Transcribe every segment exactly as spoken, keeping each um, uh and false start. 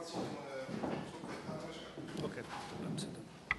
Ok, vamos então.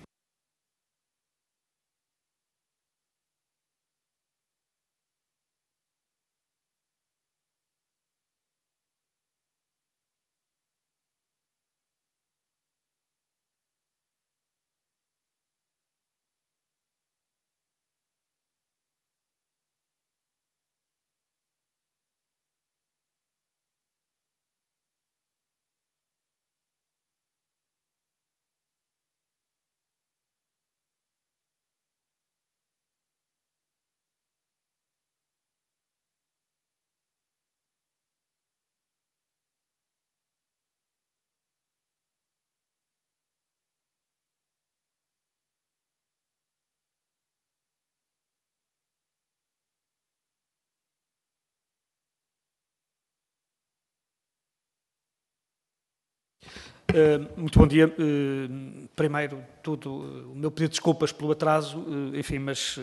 Uh, muito bom dia. Uh, primeiro, tudo, uh, o meu pedido de desculpas pelo atraso, uh, enfim, mas uh,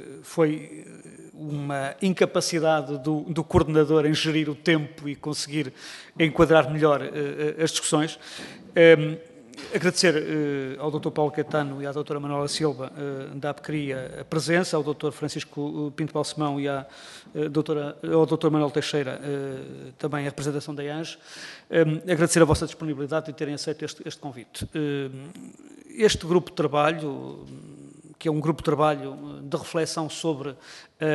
foi uma incapacidade do, do coordenador em gerir o tempo e conseguir enquadrar melhor uh, as discussões. Um, agradecer uh, ao doutor Paulo Caetano e à doutora Manuela Silva uh, da APCRIA a presença, ao doutor Francisco Pinto Balsemão e à, uh, doutora, ao doutor Manuel Teixeira uh, também a representação da I A N G. Um, agradecer a vossa disponibilidade e terem aceito este, este convite. Um, este grupo de trabalho, que é um grupo de trabalho de reflexão sobre uh,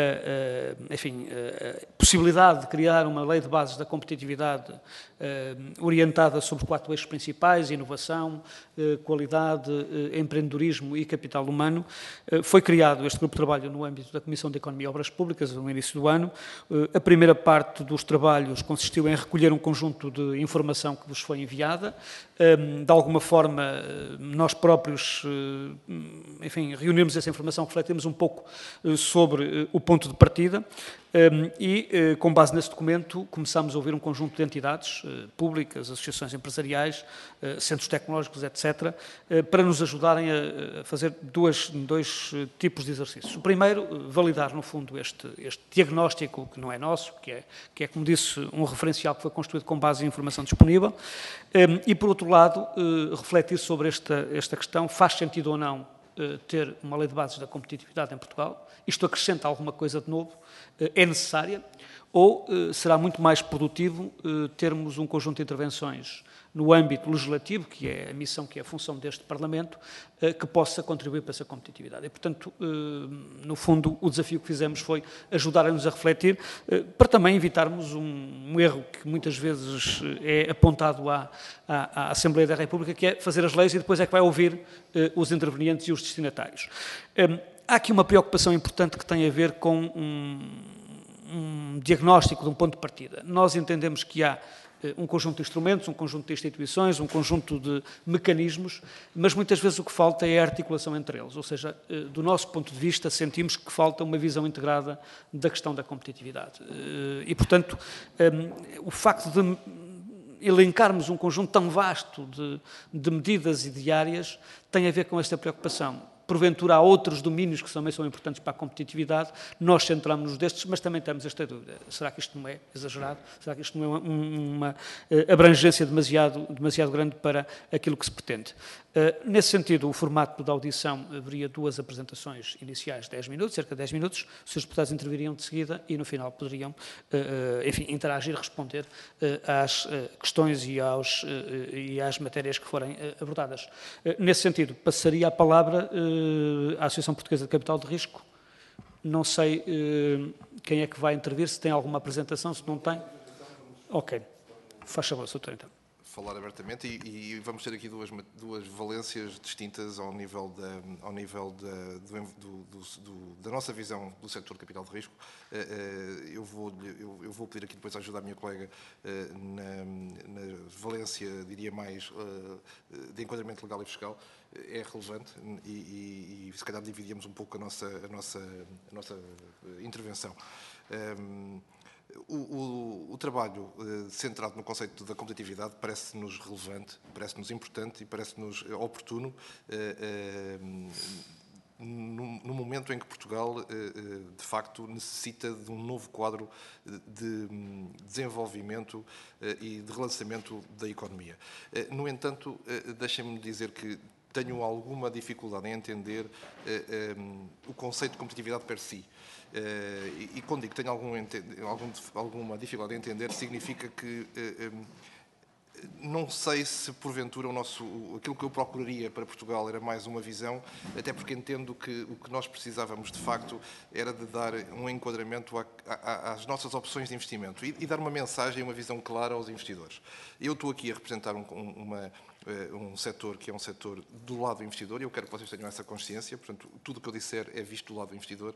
uh, enfim, uh, a possibilidade de criar uma lei de bases da competitividade uh, orientada sobre quatro eixos principais: inovação, uh, qualidade, uh, empreendedorismo e capital humano. Uh, foi criado este grupo de trabalho no âmbito da Comissão de Economia e Obras Públicas no início do ano. Uh, a primeira parte dos trabalhos consistiu em recolher um conjunto de informação que vos foi enviada. Um, de alguma forma, nós próprios, uh, enfim, reunimos essa informação, refletimos um pouco uh, sobre uh, o ponto de partida um, e, uh, com base nesse documento, começámos a ouvir um conjunto de entidades uh, públicas, associações empresariais, uh, centros tecnológicos, etcétera, uh, para nos ajudarem a, a fazer duas, dois uh, tipos de exercícios. O primeiro, uh, validar, no fundo, este, este diagnóstico, que não é nosso, que é, que é, como disse, um referencial que foi construído com base em informação disponível, um, e, por outro lado, uh, refletir sobre esta, esta questão: faz sentido ou não uh, ter uma lei de bases da competitividade em Portugal? Isto acrescenta alguma coisa de novo? Uh, é necessária? Ou uh, será muito mais produtivo uh, termos um conjunto de intervenções no âmbito legislativo, que é a missão, que é a função deste Parlamento, uh, que possa contribuir para essa competitividade? E, portanto, uh, no fundo, o desafio que fizemos foi ajudar-nos a refletir, uh, para também evitarmos um, um erro que muitas vezes é apontado à, à, à Assembleia da República, que é fazer as leis e depois é que vai ouvir uh, os intervenientes e os destinatários. Um, há aqui uma preocupação importante que tem a ver com um, um diagnóstico de um ponto de partida. Nós entendemos que há um conjunto de instrumentos, um conjunto de instituições, um conjunto de mecanismos, mas muitas vezes o que falta é a articulação entre eles. Ou seja, do nosso ponto de vista, sentimos que falta uma visão integrada da questão da competitividade. E, portanto, o facto de elencarmos um conjunto tão vasto de, de medidas e de áreas tem a ver com esta preocupação. Porventura há outros domínios que também são importantes para a competitividade, nós centramos-nos destes, mas também temos esta dúvida: será que isto não é exagerado? Será que isto não é uma, uma abrangência demasiado, demasiado grande para aquilo que se pretende? Uh, nesse sentido, o formato da audição haveria duas apresentações iniciais, dez minutos, cerca de dez minutos, os seus deputados interviriam de seguida e no final poderiam, uh, enfim, interagir, responder uh, às uh, questões e, aos, uh, e às matérias que forem uh, abordadas. Uh, nesse sentido, passaria a palavra uh, à Associação Portuguesa de Capital de Risco. Não sei uh, quem é que vai intervir, se tem alguma apresentação, se não tem. Ok. Faz favor, doutor, então. Falar abertamente e, e vamos ter aqui duas, duas valências distintas ao nível, da, ao nível da, do, do, do, da nossa visão do setor de capital de risco. Eu vou, eu, eu vou pedir aqui depois ajuda à minha colega na, na valência, diria mais, de enquadramento legal e fiscal. É relevante e, e, e se calhar dividíamos um pouco a nossa, a nossa, a nossa intervenção. O, o, o trabalho eh, centrado no conceito da competitividade parece-nos relevante, parece-nos importante e parece-nos oportuno, eh, eh, no, no momento em que Portugal, de facto, necessita de um novo quadro de desenvolvimento e de relançamento da economia. No entanto, deixem-me dizer que tenho alguma dificuldade em entender o conceito de competitividade per si. E quando digo que tenho algum, algum, alguma dificuldade em entender, significa que não sei se, porventura, o nosso, aquilo que eu procuraria para Portugal era mais uma visão, até porque entendo que o que nós precisávamos, de facto, era de dar um enquadramento a, a, às nossas opções de investimento e, e dar uma mensagem, uma visão clara aos investidores. Eu estou aqui a representar um, uma, um setor que é um setor do lado do investidor e eu quero que vocês tenham essa consciência. Portanto, tudo o que eu disser é visto do lado do investidor.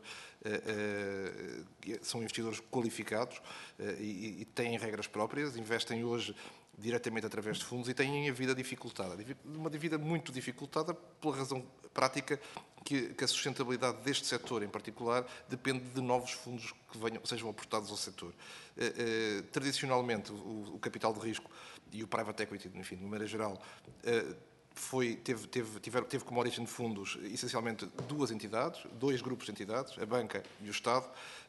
São investidores qualificados e, e têm regras próprias, investem hoje diretamente através de fundos e têm a vida dificultada. Uma vida muito dificultada pela razão prática que, que a sustentabilidade deste setor, em particular, depende de novos fundos que venham, sejam aportados ao setor. Uh, uh, tradicionalmente, o, o capital de risco e o private equity, enfim, de maneira geral, uh, Foi, teve, teve, tiver, teve como origem de fundos essencialmente duas entidades, dois grupos de entidades, a banca e o Estado,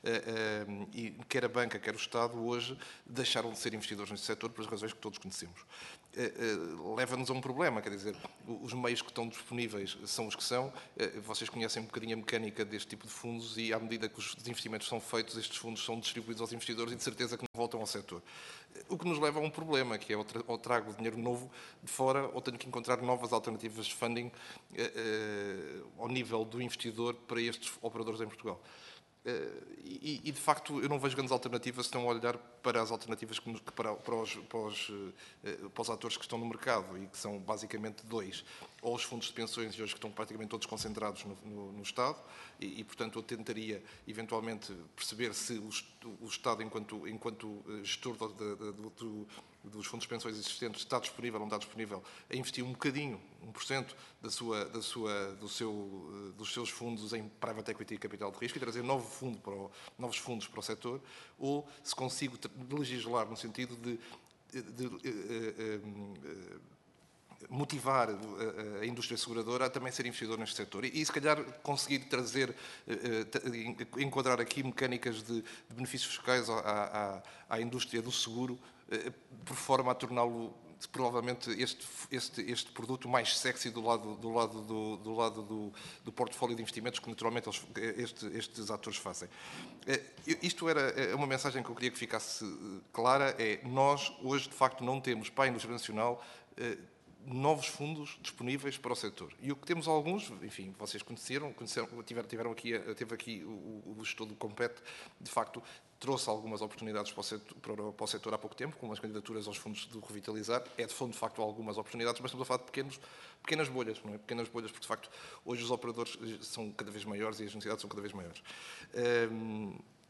e quer a banca, quer o Estado, hoje deixaram de ser investidores neste setor por as razões que todos conhecemos. Leva-nos a um problema, quer dizer, os meios que estão disponíveis são os que são, vocês conhecem um bocadinho a mecânica deste tipo de fundos e à medida que os investimentos são feitos, estes fundos são distribuídos aos investidores e de certeza que não voltam ao setor. O que nos leva a um problema, que é ou trago dinheiro novo de fora ou tenho que encontrar novas alternativas de funding eh, eh, ao nível do investidor para estes operadores em Portugal. E, e, de facto, eu não vejo grandes alternativas se estão a olhar para as alternativas que, que para, para, os, para, os, para os atores que estão no mercado e que são basicamente dois. Ou os fundos de pensões de hoje que estão praticamente todos concentrados no, no, no Estado e, e, portanto, eu tentaria eventualmente perceber se o, o Estado, enquanto, enquanto gestor do, do, do, dos fundos de pensões existentes, está disponível ou não está disponível a investir um bocadinho, um por cento da sua, da sua, do seu, dos seus fundos em private equity e capital de risco e trazer novo fundo para o, novos fundos para o setor, ou se consigo legislar no sentido de, de, de, de, de, de motivar a indústria seguradora a também ser investidor neste setor e, e se calhar, conseguir trazer, enquadrar aqui mecânicas de, de benefícios fiscais à, à, à indústria do seguro, por forma a torná-lo provavelmente este, este, este produto mais sexy do lado do, lado do, do, lado do, do portfólio de investimentos que naturalmente eles, este, estes atores fazem. Isto era uma mensagem que eu queria que ficasse clara, é nós hoje de facto não temos para a indústria nacional novos fundos disponíveis para o setor. E o que temos alguns, enfim, vocês conheceram, conheceram tiveram, tiveram aqui, teve aqui o, o gestor do Compete, de facto, trouxe algumas oportunidades para o, setor, para, para o setor há pouco tempo, com as candidaturas aos fundos do Revitalizar. É, de fundo, de facto, algumas oportunidades, mas estamos a falar de pequenos, pequenas bolhas, não é? Pequenas bolhas, porque, de facto, hoje os operadores são cada vez maiores e as necessidades são cada vez maiores. Um,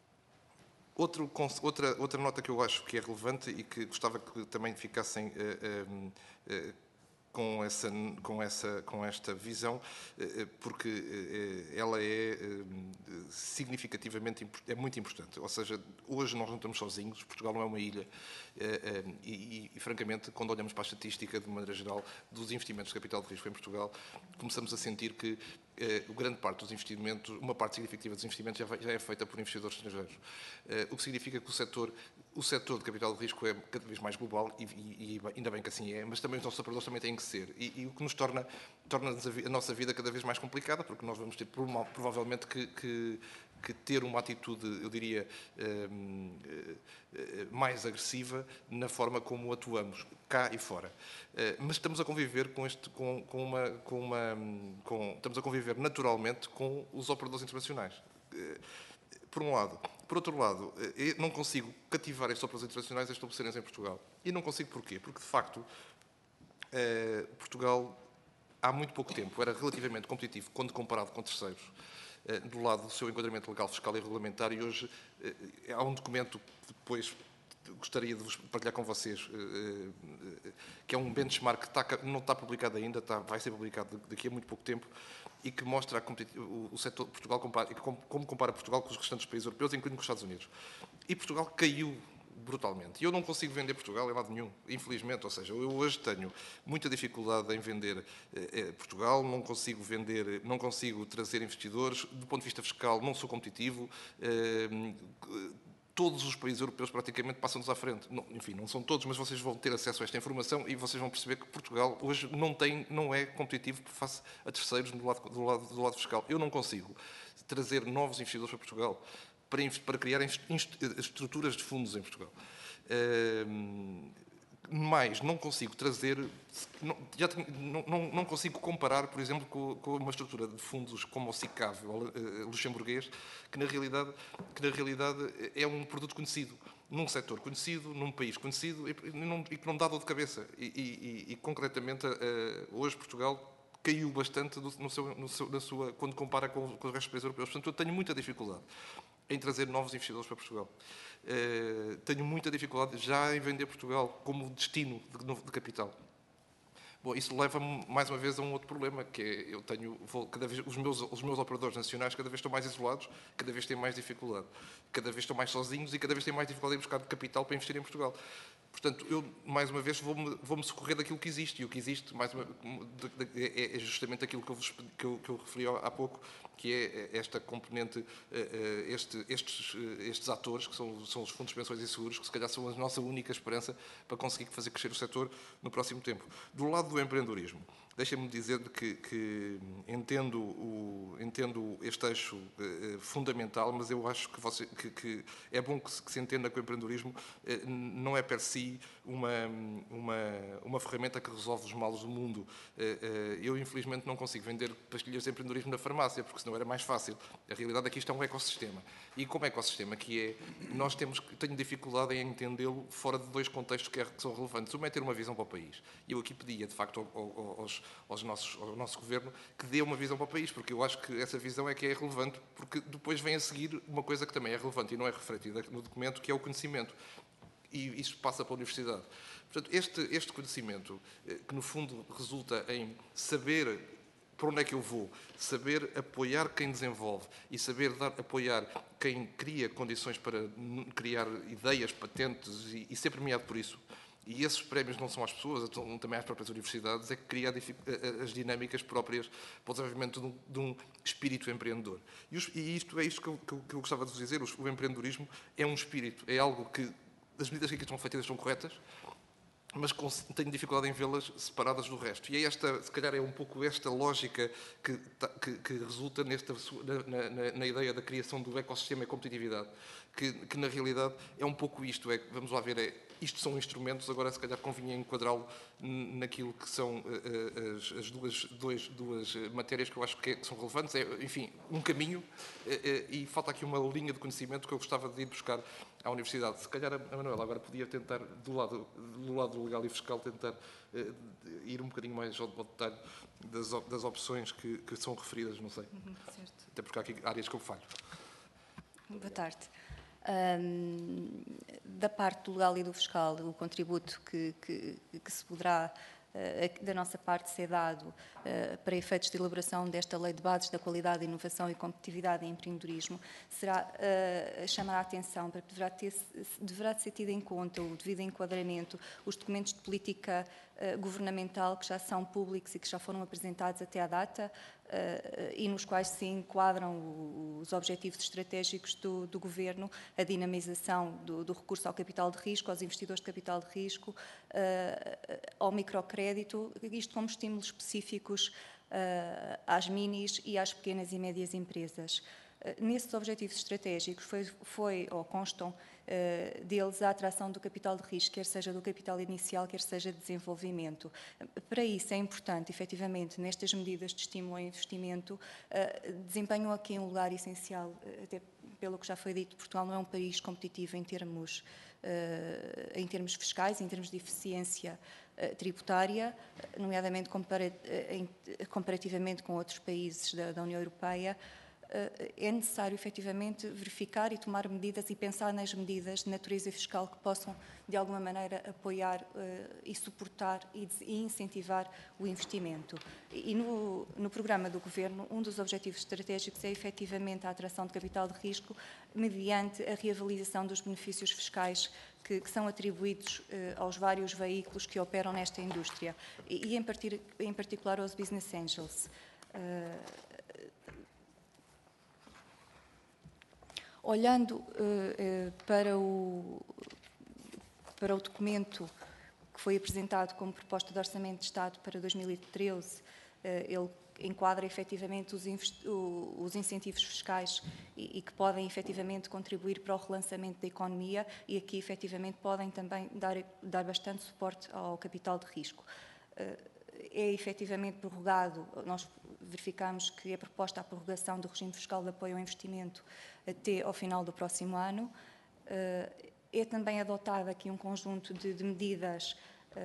Outro, outra, outra nota que eu acho que é relevante e que gostava que também ficassem uh, uh, uh, com, essa, com, essa, com esta visão, uh, porque uh, ela é uh, significativamente, é muito importante. Ou seja, hoje nós não estamos sozinhos, Portugal não é uma ilha uh, uh, e, e, e, francamente, quando olhamos para a estatística, de maneira geral, dos investimentos de capital de risco em Portugal, começamos a sentir que Uh, grande parte dos investimentos, uma parte significativa dos investimentos já, já é feita por investidores estrangeiros. Uh, o que significa que o setor, o setor de capital de risco é cada vez mais global e, e, e ainda bem que assim é, mas também os nossos operadores também têm que ser. E, e o que nos torna, torna a, a nossa vida cada vez mais complicada, porque nós vamos ter provavelmente que, que, que ter uma atitude, eu diria, um, mais agressiva na forma como atuamos, cá e fora. Mas estamos a conviver com este, com, com uma, com uma, com, estamos a conviver naturalmente com os operadores internacionais. Por um lado. Por outro lado, eu não consigo cativar estes operadores internacionais a estabelecerem-se em Portugal. E não consigo porquê? Porque, de facto, Portugal, há muito pouco tempo, era relativamente competitivo quando comparado com terceiros, do lado do seu enquadramento legal, fiscal e regulamentar, e hoje há um documento que depois gostaria de vos partilhar com vocês, que é um benchmark que está, não está publicado ainda, está, vai ser publicado daqui a muito pouco tempo, e que mostra a, o, o setor de Portugal, compara, como, como compara Portugal com os restantes países europeus, incluindo com os Estados Unidos. E Portugal caiu brutalmente. E eu não consigo vender Portugal em lado nenhum, infelizmente. Ou seja, eu hoje tenho muita dificuldade em vender eh, Portugal, não consigo vender, não consigo trazer investidores. Do ponto de vista fiscal, não sou competitivo. Eh, Todos os países europeus praticamente passam-nos à frente. Não, enfim, não são todos, mas vocês vão ter acesso a esta informação e vocês vão perceber que Portugal hoje não, tem, não é competitivo face a terceiros do lado, do, lado, do lado fiscal. Eu não consigo trazer novos investidores para Portugal para, para criar estruturas de fundos em Portugal. Uh, Mas não consigo trazer, não, já tenho, não, não consigo comparar, por exemplo, com, com uma estrutura de fundos como o SICAV, o uh, luxemburguês, que na, realidade, que na realidade é um produto conhecido, num setor conhecido, num país conhecido e, e, não, e que não dá dor de cabeça. E, e, e concretamente, uh, hoje Portugal caiu bastante do, no seu, no seu, na sua, quando compara com, com os restos dos países europeus. Portanto, eu tenho muita dificuldade em trazer novos investidores para Portugal. Uh, tenho muita dificuldade já em vender Portugal como destino de, de capital. Bom, isso leva-me mais uma vez a um outro problema, que é eu tenho vou, cada vez os meus os meus operadores nacionais cada vez estão mais isolados, cada vez têm mais dificuldade, cada vez estão mais sozinhos e cada vez têm mais dificuldade em buscar capital para investir em Portugal. Portanto, eu, mais uma vez, vou-me vou-me socorrer daquilo que existe. E o que existe, mais uma, é justamente aquilo que eu, vos, que eu, que eu referi há pouco, que é esta componente, este, estes, estes atores, que são, são os fundos de pensões e seguros, que se calhar são a nossa única esperança para conseguir fazer crescer o setor no próximo tempo. Do lado do empreendedorismo, deixem-me dizer que, que entendo, o, entendo este eixo eh, fundamental, mas eu acho que, você, que, que é bom que se, que se entenda que o empreendedorismo eh, não é per si uma, uma, uma ferramenta que resolve os males do mundo. Eh, eh, eu, infelizmente, não consigo vender pastilhas de empreendedorismo na farmácia, porque senão era mais fácil. A realidade é que isto é um ecossistema. E como ecossistema que é, nós temos, tenho dificuldade em entendê-lo fora de dois contextos que, é, que são relevantes. Uma é ter uma visão para o país. E eu aqui pedia, de facto, aos Aos nossos, ao nosso governo, que dê uma visão para o país, porque eu acho que essa visão é que é relevante, porque depois vem a seguir uma coisa que também é relevante e não é refletida no documento, que é o conhecimento. E isso passa para a universidade. Portanto, este, este conhecimento, que no fundo resulta em saber para onde é que eu vou, saber apoiar quem desenvolve e saber dar, apoiar quem cria condições para criar ideias, patentes e, e ser premiado por isso. E esses prémios não são às pessoas, são também às próprias universidades, é que cria as dinâmicas próprias para o desenvolvimento de um, de um espírito empreendedor. E, os, e isto é isto que eu, que, eu, que eu gostava de vos dizer, o empreendedorismo é um espírito, é algo que as medidas que aqui estão feitas são corretas, mas tenho dificuldade em vê-las separadas do resto. E é esta, se calhar é um pouco esta lógica que, que, que resulta nesta, na, na, na ideia da criação do ecossistema e competitividade, que, que na realidade é um pouco isto, é, vamos lá ver, é, isto são instrumentos, agora se calhar convinha enquadrá-lo naquilo que são uh, as, as duas, dois, duas matérias que eu acho que, é, que são relevantes, é, enfim, um caminho, uh, uh, e falta aqui uma linha de conhecimento que eu gostava de ir buscar à universidade. Se calhar a Manuela agora podia tentar, do lado, do lado legal e fiscal, tentar uh, ir um bocadinho mais ao, ao detalhe das, das opções que, que são referidas, não sei. Uhum, certo. Até porque há aqui áreas que eu falho. Boa tarde. Um, da parte do legal e do fiscal, o contributo que, que, que se poderá, uh, da nossa parte, ser dado uh, para efeitos de elaboração desta Lei de Bases da Qualidade, Inovação e Competitividade em Empreendedorismo, será uh, chamar a atenção para que deverá, ter, deverá ser tido em conta o devido enquadramento, os documentos de política uh, governamental que já são públicos e que já foram apresentados até à data, Uh, e nos quais se enquadram os objetivos estratégicos do, do Governo, a dinamização do, do recurso ao capital de risco, aos investidores de capital de risco, uh, ao microcrédito, isto como estímulos específicos uh, às minis e às pequenas e médias empresas. Uh, nesses objetivos estratégicos foi, foi ou constam Uh, deles a atração do capital de risco, quer seja do capital inicial, quer seja de desenvolvimento. Para isso é importante, efetivamente, nestas medidas de estímulo ao investimento, uh, desempenham aqui um lugar essencial, uh, até pelo que já foi dito, Portugal não é um país competitivo em termos, uh, em termos fiscais, em termos de eficiência uh, tributária, nomeadamente compara- uh, em, comparativamente com outros países da, da União Europeia. é necessário, efetivamente, verificar e tomar medidas e pensar nas medidas de natureza fiscal que possam, de alguma maneira, apoiar uh, e suportar e, e incentivar o investimento. E no, no programa do Governo, um dos objetivos estratégicos é, efetivamente, a atração de capital de risco mediante a reavaliação dos benefícios fiscais que, que são atribuídos uh, aos vários veículos que operam nesta indústria e, e em, partir, em particular, aos business angels. Uh, Olhando uh, uh, para, o, para o documento que foi apresentado como proposta de Orçamento de Estado para dois mil e treze, uh, ele enquadra efetivamente os, os incentivos fiscais e, e que podem efetivamente contribuir para o relançamento da economia e aqui efetivamente podem também dar, dar bastante suporte ao capital de risco. Uh, é efetivamente prorrogado, nós verificamos que é proposta a prorrogação do regime fiscal de apoio ao investimento até ao final do próximo ano. É também adotado aqui um conjunto de, de medidas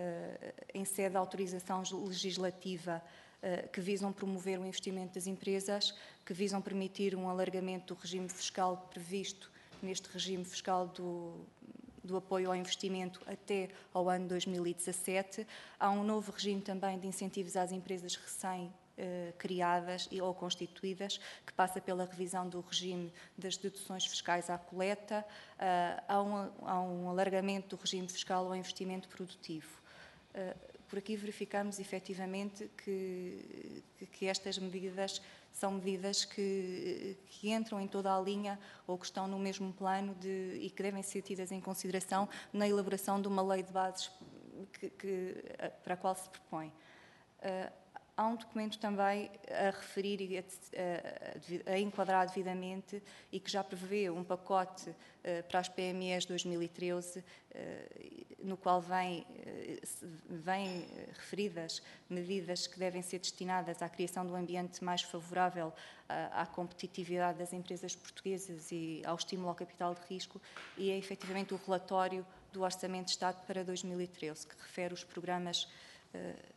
em sede de autorização legislativa que visam promover o investimento das empresas, que visam permitir um alargamento do regime fiscal previsto neste regime fiscal do do apoio ao investimento até ao ano dois mil e dezassete. Há um novo regime também de incentivos às empresas recém-criadas eh, ou constituídas, que passa pela revisão do regime das deduções fiscais à coleta. Uh, há, um, há um alargamento do regime fiscal ao investimento produtivo. Uh, por aqui verificamos, efetivamente, que, que estas medidas são medidas que, que entram em toda a linha ou que estão no mesmo plano de, e que devem ser tidas em consideração na elaboração de uma lei de bases que, que, para a qual se propõe. Uh, há um documento também a referir e a, a, a enquadrar devidamente e que já prevê um pacote uh, para as P M Es dois mil e treze, uh, no qual vêm, uh, vêm referidas medidas que devem ser destinadas à criação de um ambiente mais favorável uh, à competitividade das empresas portuguesas e ao estímulo ao capital de risco, e é efetivamente o relatório do Orçamento de Estado para dois mil e treze, que refere os programas uh,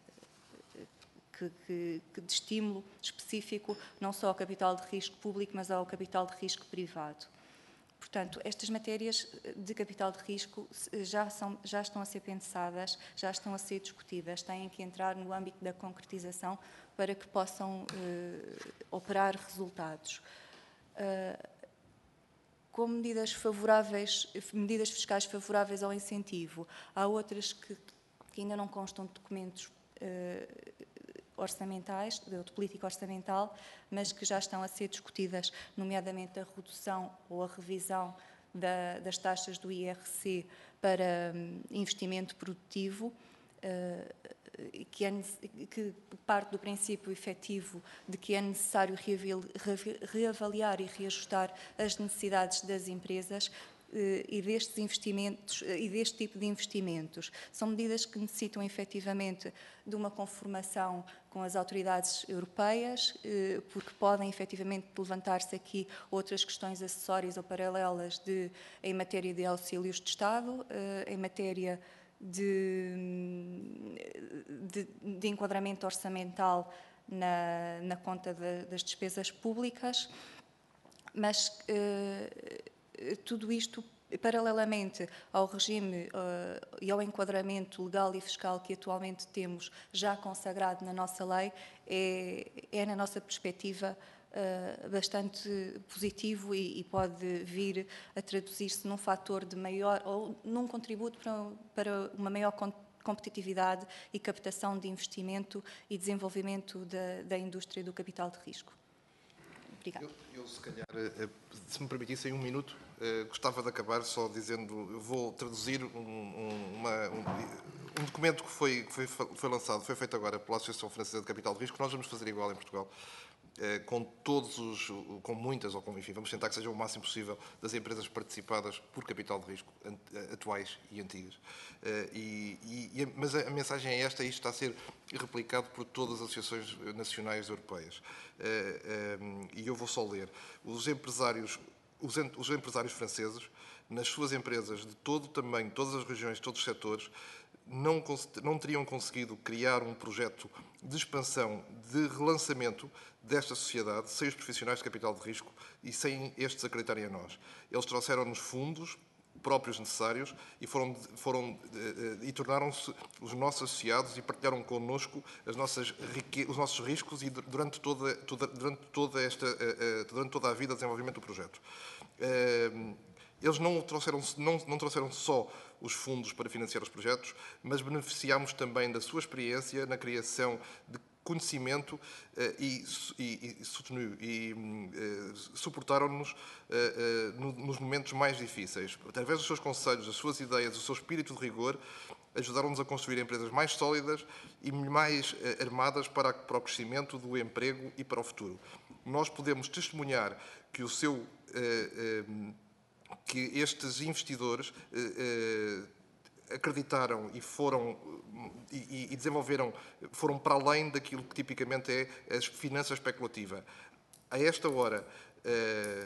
Que, que, que de estímulo específico, não só ao capital de risco público, mas ao capital de risco privado. Portanto, estas matérias de capital de risco já, são, já estão a ser pensadas, já estão a ser discutidas, têm que entrar no âmbito da concretização para que possam eh, operar resultados. Uh, com medidas favoráveis, medidas fiscais favoráveis ao incentivo, há outras que, que ainda não constam de documentos uh, orçamentais, de política orçamental, mas que já estão a ser discutidas, nomeadamente a redução ou a revisão da, das taxas do I R C para um, investimento produtivo, uh, que, é, que parte do princípio efetivo de que é necessário reavaliar e reajustar as necessidades das empresas e destes investimentos e deste tipo de investimentos. São medidas que necessitam efetivamente de uma conformação com as autoridades europeias, porque podem efetivamente levantar-se aqui outras questões acessórias ou paralelas de, em matéria de auxílios de Estado, em matéria de, de, de enquadramento orçamental na, na conta de, das despesas públicas, mas tudo isto, paralelamente ao regime uh, e ao enquadramento legal e fiscal que atualmente temos já consagrado na nossa lei, é, é na nossa perspectiva, uh, bastante positivo e, e pode vir a traduzir-se num fator de maior, ou num contributo para, para uma maior competitividade e captação de investimento e desenvolvimento da, da indústria do capital de risco. Obrigada. Eu, eu, se calhar, se me permitissem um minuto, eh, gostava de acabar só dizendo, eu vou traduzir um, um, uma, um, um documento que foi, que foi, foi lançado, foi feito agora pela Associação Francesa de Capital de Risco, nós vamos fazer igual em Portugal, eh, com todos os, com muitas, ou com, enfim, vamos tentar que seja o máximo possível das empresas participadas por capital de risco, atuais e antigas. Eh, e, e, mas a, a mensagem é esta, e isto está a ser replicado por todas as associações nacionais europeias. E eu vou só ler. Os empresários, os, os empresários franceses, nas suas empresas de todo o tamanho, todas as regiões, todos os setores, não, não teriam conseguido criar um projeto de expansão, de relançamento desta sociedade, sem os profissionais de capital de risco e sem estes acreditarem a nós. Eles trouxeram-nos fundos próprios necessários e, foram, foram, e tornaram-se os nossos associados e partilharam connosco as nossas, os nossos riscos e durante toda, toda, durante, toda esta, durante toda a vida de desenvolvimento do projeto. Eles não trouxeram, não, não trouxeram só os fundos para financiar os projetos, mas beneficiámos também da sua experiência na criação de conhecimento uh, e, e, e, e uh, suportaram-nos uh, uh, no, nos momentos mais difíceis. Através dos seus conselhos, das suas ideias, do seu espírito de rigor, ajudaram-nos a construir empresas mais sólidas e mais uh, armadas para, para o crescimento do emprego e para o futuro. Nós podemos testemunhar que o seu... Uh, uh, que estes investidores uh, uh, acreditaram e foram e, e desenvolveram, foram para além daquilo que tipicamente é a finança especulativa. A esta hora, uh,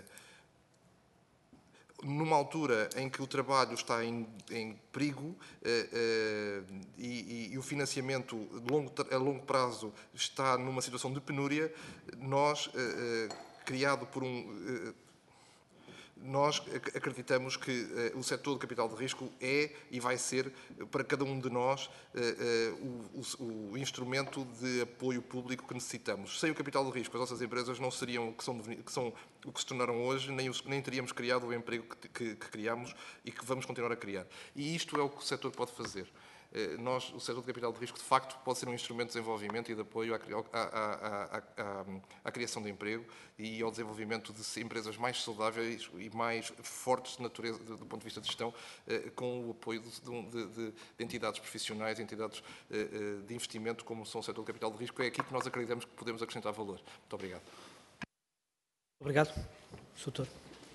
numa altura em que o trabalho está em, em perigo uh, uh, e, e, e o financiamento de longo, a longo prazo está numa situação de penúria, nós, uh, uh, criado por um... Uh, Nós acreditamos que uh, o setor do capital de risco é e vai ser, para cada um de nós, uh, uh, o, o instrumento de apoio público que necessitamos. Sem o capital de risco, as nossas empresas não seriam o que são, que são o que se tornaram hoje, nem, os, nem teríamos criado o emprego que, que, que criamos e que vamos continuar a criar. E isto é o que o setor pode fazer. Nós, o setor de capital de risco, de facto, pode ser um instrumento de desenvolvimento e de apoio à, à, à, à, à criação de emprego e ao desenvolvimento de empresas mais saudáveis e mais fortes de natureza, do ponto de vista de gestão, com o apoio de, de, de entidades profissionais, entidades de investimento, como são o setor de capital de risco. É aqui que nós acreditamos que podemos acrescentar valor. Muito obrigado. Obrigado. Doutor.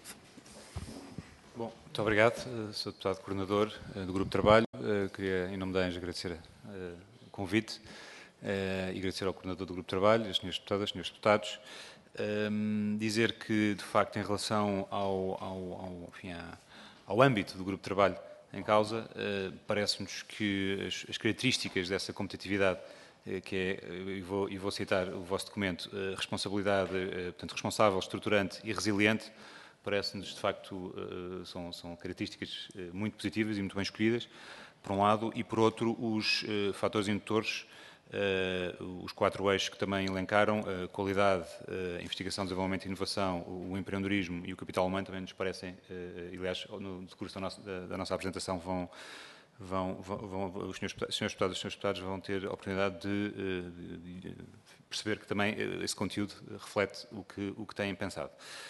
Bom, muito obrigado, senhor Deputado Coordenador do Grupo de Trabalho. Queria, em nome da ANJA, agradecer o convite e agradecer ao Coordenador do Grupo de Trabalho, as senhoras Deputadas, senhores Deputados. Dizer que, de facto, em relação ao, ao, ao, enfim, ao âmbito do Grupo de Trabalho em causa, parece-nos que as, as características dessa competitividade, que é, e vou, e vou citar o vosso documento, responsabilidade, portanto, responsável, estruturante e resiliente, parece-nos, de facto, são, são características muito positivas e muito bem escolhidas, por um lado, e por outro, os fatores indutores, os quatro eixos que também elencaram, a qualidade, a investigação, desenvolvimento e inovação, o empreendedorismo e o capital humano, também nos parecem, e, aliás, no decurso da nossa, da nossa apresentação, vão, vão, vão, vão os senhores deputados e os senhores deputados vão ter a oportunidade de, de, de perceber que também esse conteúdo reflete o que, o que têm pensado.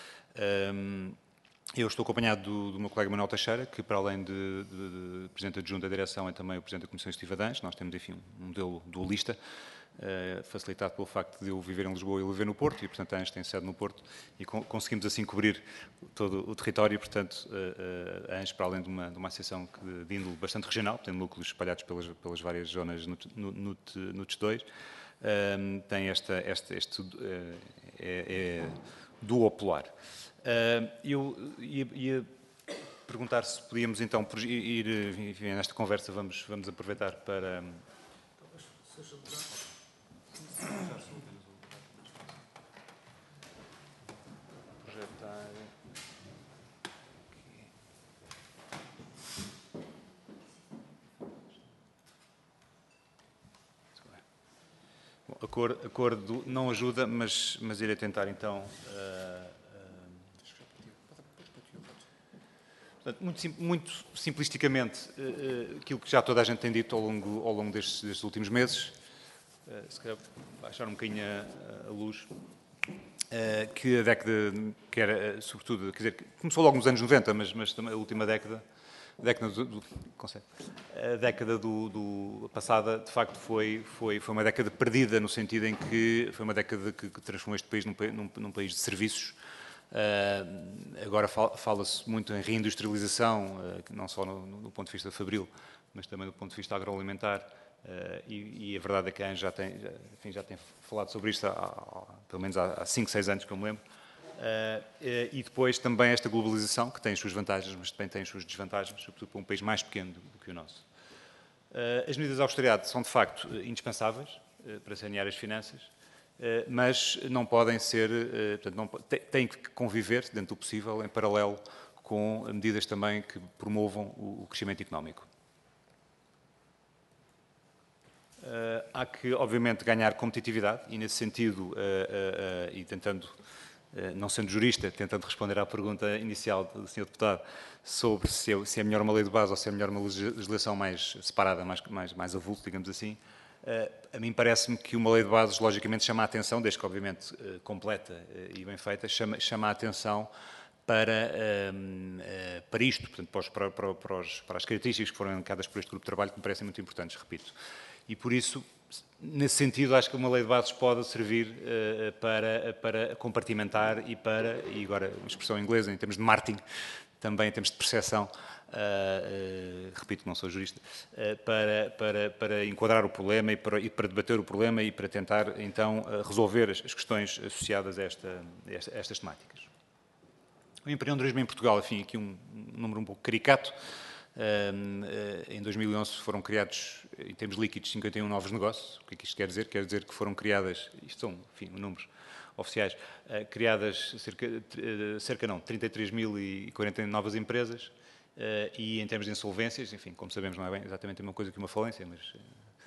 Eu estou acompanhado do, do meu colega Manuel Teixeira, que, para além de, de, de Presidente Adjunto da Direção, é também o Presidente da Comissão Executiva da ANJA. Nós temos, enfim, um modelo dualista, uh, facilitado pelo facto de eu viver em Lisboa e ele viver no Porto, e, portanto, a ANJA tem sede no Porto, e con conseguimos, assim, cobrir todo o território. E, portanto, uh, uh, a ANJA, para além de uma, de uma associação de, de índole bastante regional, tem núcleos espalhados pelas, pelas várias zonas no, no, no, no T dois, uh, tem esta, esta, este uh, é, é duopolar. Uh, eu ia, ia perguntar se podíamos então ir, enfim, nesta conversa, vamos, vamos aproveitar para... Projetar... Bom, a cor, a cor do, não ajuda, mas, mas irei tentar então... Uh, Portanto, muito, sim, muito simplisticamente, uh, aquilo que já toda a gente tem dito ao longo, ao longo destes, destes últimos meses, uh, se calhar baixar um bocadinho a, a luz, uh, que a década, que era, uh, sobretudo, quer dizer, começou logo nos anos noventa, mas, mas também a última década, a década do, do, consegue, a década do, do passada, de facto, foi, foi, foi uma década perdida, no sentido em que foi uma década que, que transformou este país num, num, num país de serviços. Uh, agora fala-se muito em reindustrialização, uh, não só no, no ponto de vista fabril, mas também do ponto de vista agroalimentar, uh, e, e a verdade é que a ANJA já tem, já, enfim, já tem falado sobre isto há, há, pelo menos há cinco, seis anos que eu me lembro, uh, e depois também esta globalização, que tem as suas vantagens, mas também tem as suas desvantagens, sobretudo para um país mais pequeno do, do que o nosso. As medidas de austeridade são, de facto, indispensáveis para sanear as finanças, mas não podem ser, portanto, não, têm que conviver, dentro do possível, em paralelo com medidas também que promovam o crescimento económico. Há que, obviamente, ganhar competitividade e, nesse sentido, e tentando, não sendo jurista, tentando responder à pergunta inicial do senhor Deputado sobre se é, se é melhor uma lei de base ou se é melhor uma legislação mais separada, mais, mais, mais avulso, digamos assim. A mim parece-me que uma lei de bases, logicamente, chama a atenção, desde que, obviamente, completa e bem feita, chama, chama a atenção para, para isto, portanto, para, os, para, para, para, os, para as características que foram elencadas por este grupo de trabalho, que me parecem muito importantes, repito. E, por isso, nesse sentido, acho que uma lei de bases pode servir uh, para, para compartimentar e para, e agora uma expressão inglesa, em termos de marketing, também em termos de percepção, uh, uh, repito, não sou jurista, uh, para, para, para enquadrar o problema e para, e para debater o problema e para tentar, então, uh, resolver as, as questões associadas a, esta, a, esta, a estas temáticas. O empreendedorismo em Portugal, enfim, aqui um, um número um pouco caricato. Um, uh, em dois mil e onze foram criados, em termos líquidos, cinquenta e um novos negócios. O que é que isto quer dizer? Quer dizer que foram criadas, isto são, enfim, números oficiais, uh, criadas cerca, uh, cerca não, trinta e três mil e quarenta novas empresas uh, e em termos de insolvências, enfim, como sabemos não é bem exatamente a mesma coisa que uma falência, mas uh,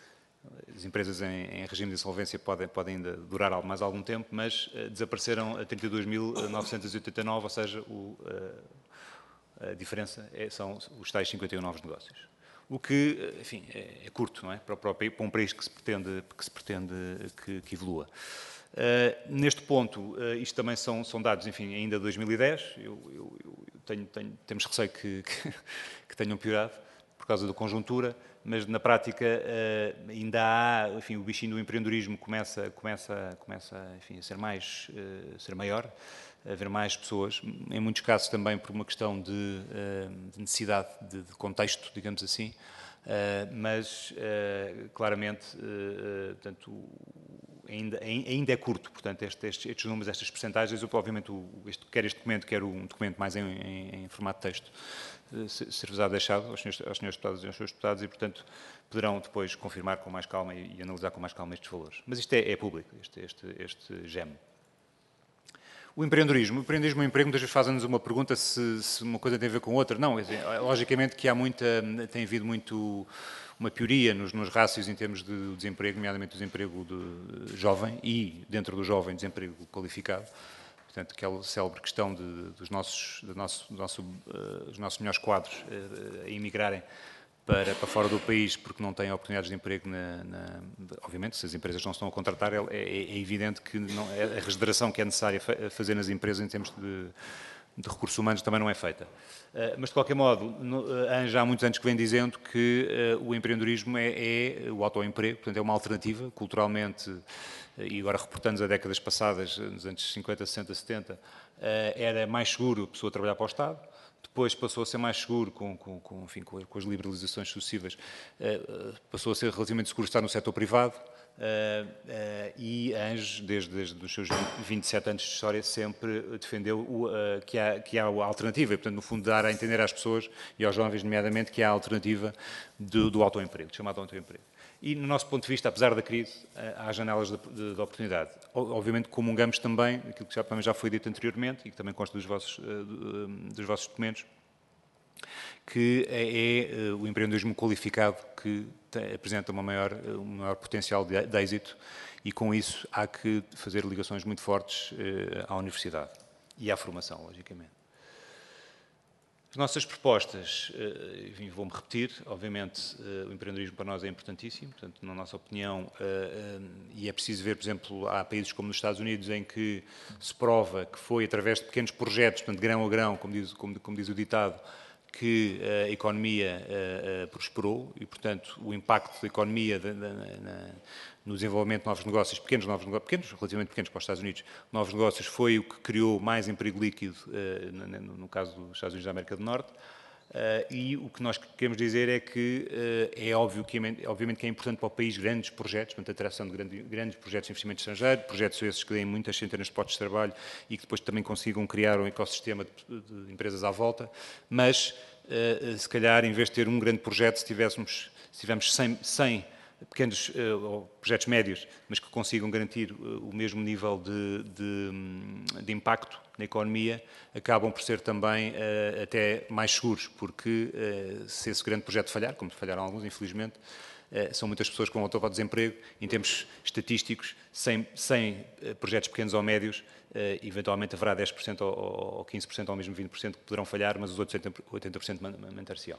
as empresas em, em regime de insolvência podem, podem ainda durar mais algum tempo, mas uh, desapareceram a trinta e dois mil novecentos e oitenta e nove, ou seja, o... Uh, a diferença é, são os tais cinquenta e um novos negócios. O que, enfim, é, é curto, não é? Para, para, para um país que se pretende que, se pretende que, que evolua. Uh, neste ponto, uh, isto também são, são dados, enfim, ainda de dois mil e dez. Eu, eu, eu tenho, tenho, temos receio que, que, que tenham piorado por causa da conjuntura, mas na prática uh, ainda há, enfim, o bichinho do empreendedorismo começa, começa, começa enfim, a ser mais, uh, a ser maior, a haver mais pessoas, em muitos casos também por uma questão de, uh, de necessidade de, de contexto, digamos assim, uh, mas uh, claramente, uh, portanto, ainda, ainda é curto, portanto, este, estes, estes números, estas percentagens, eu, obviamente, o, este, quer este documento, quer um documento mais em, em, em formato de texto, ser-vos-á deixado aos senhores, aos senhores deputados e aos senhores deputados e, portanto, poderão depois confirmar com mais calma e, e analisar com mais calma estes valores. Mas isto é, é público, este, este, este G E M. O empreendedorismo. O empreendedorismo e o emprego muitas vezes fazem-nos uma pergunta se, se uma coisa tem a ver com outra. Não, logicamente que há muita, tem havido muito uma pioria nos, nos rácios em termos de desemprego, nomeadamente o desemprego de jovem e, dentro do jovem, desemprego qualificado. Portanto, aquela célebre questão de, dos, nossos, do nosso, do nosso, uh, dos nossos melhores quadros uh, a emigrarem para, para fora do país porque não têm oportunidades de emprego. Na, na, obviamente, se as empresas não estão a contratar, é, é, é evidente que não, a regeneração que é necessária fazer nas empresas em termos de, de recursos humanos também não é feita. Uh, mas, de qualquer modo, no, a ANJA há muitos anos que vem dizendo que uh, o empreendedorismo é, é o autoemprego, portanto, é uma alternativa, culturalmente, uh, e agora reportando a décadas passadas, nos anos cinquenta, sessenta, setenta, uh, era mais seguro a pessoa trabalhar para o Estado. Depois passou a ser mais seguro com, com, com, enfim, com as liberalizações sucessivas, uh, passou a ser relativamente seguro estar no setor privado uh, uh, e a ANJA, desde, desde os seus vinte e sete anos de história, sempre defendeu o, uh, que, há, que há a alternativa e, portanto, no fundo, dar a entender às pessoas e aos jovens, nomeadamente, que há a alternativa do, do autoemprego, do chamado autoemprego. E, no nosso ponto de vista, apesar da crise, há janelas de, de, de oportunidade. Obviamente, comungamos também aquilo que já, também já foi dito anteriormente e que também consta dos vossos, dos vossos documentos, que é, é o empreendedorismo qualificado que tem, apresenta uma maior, um maior potencial de, de êxito e, com isso, há que fazer ligações muito fortes à universidade e à formação, logicamente. As nossas propostas, vou-me repetir, obviamente o empreendedorismo para nós é importantíssimo, portanto, na nossa opinião, e é preciso ver, por exemplo, há países como nos Estados Unidos em que se prova que foi através de pequenos projetos, portanto, de grão a grão, como diz, como, como diz o ditado, que a economia uh, uh, prosperou e, portanto, o impacto da economia de, de, na, no desenvolvimento de novos negócios, pequenos, novos negócios, pequenos, relativamente pequenos para os Estados Unidos, novos negócios, foi o que criou mais emprego líquido, uh, no, no caso dos Estados Unidos da América do Norte. Uh, e o que nós queremos dizer é que uh, é óbvio que, obviamente, que é importante para o país grandes projetos, portanto, a atração de grande, grandes projetos de investimento estrangeiro, projetos esses que deem muitas centenas de postos de trabalho e que depois também consigam criar um ecossistema de, de empresas à volta, mas uh, se calhar, em vez de ter um grande projeto, se tivéssemos se tivermos cem, cem pequenos uh, projetos médios, mas que consigam garantir uh, o mesmo nível de, de, de impacto na economia, acabam por ser também uh, até mais seguros, porque uh, se esse grande projeto falhar, como falharam alguns, infelizmente, uh, são muitas pessoas que vão voltar para o desemprego. Em termos estatísticos, cem, cem projetos pequenos ou médios, uh, eventualmente haverá dez por cento ou, ou quinze por cento ou mesmo vinte por cento que poderão falhar, mas os outros oitenta por cento manter-se-ão.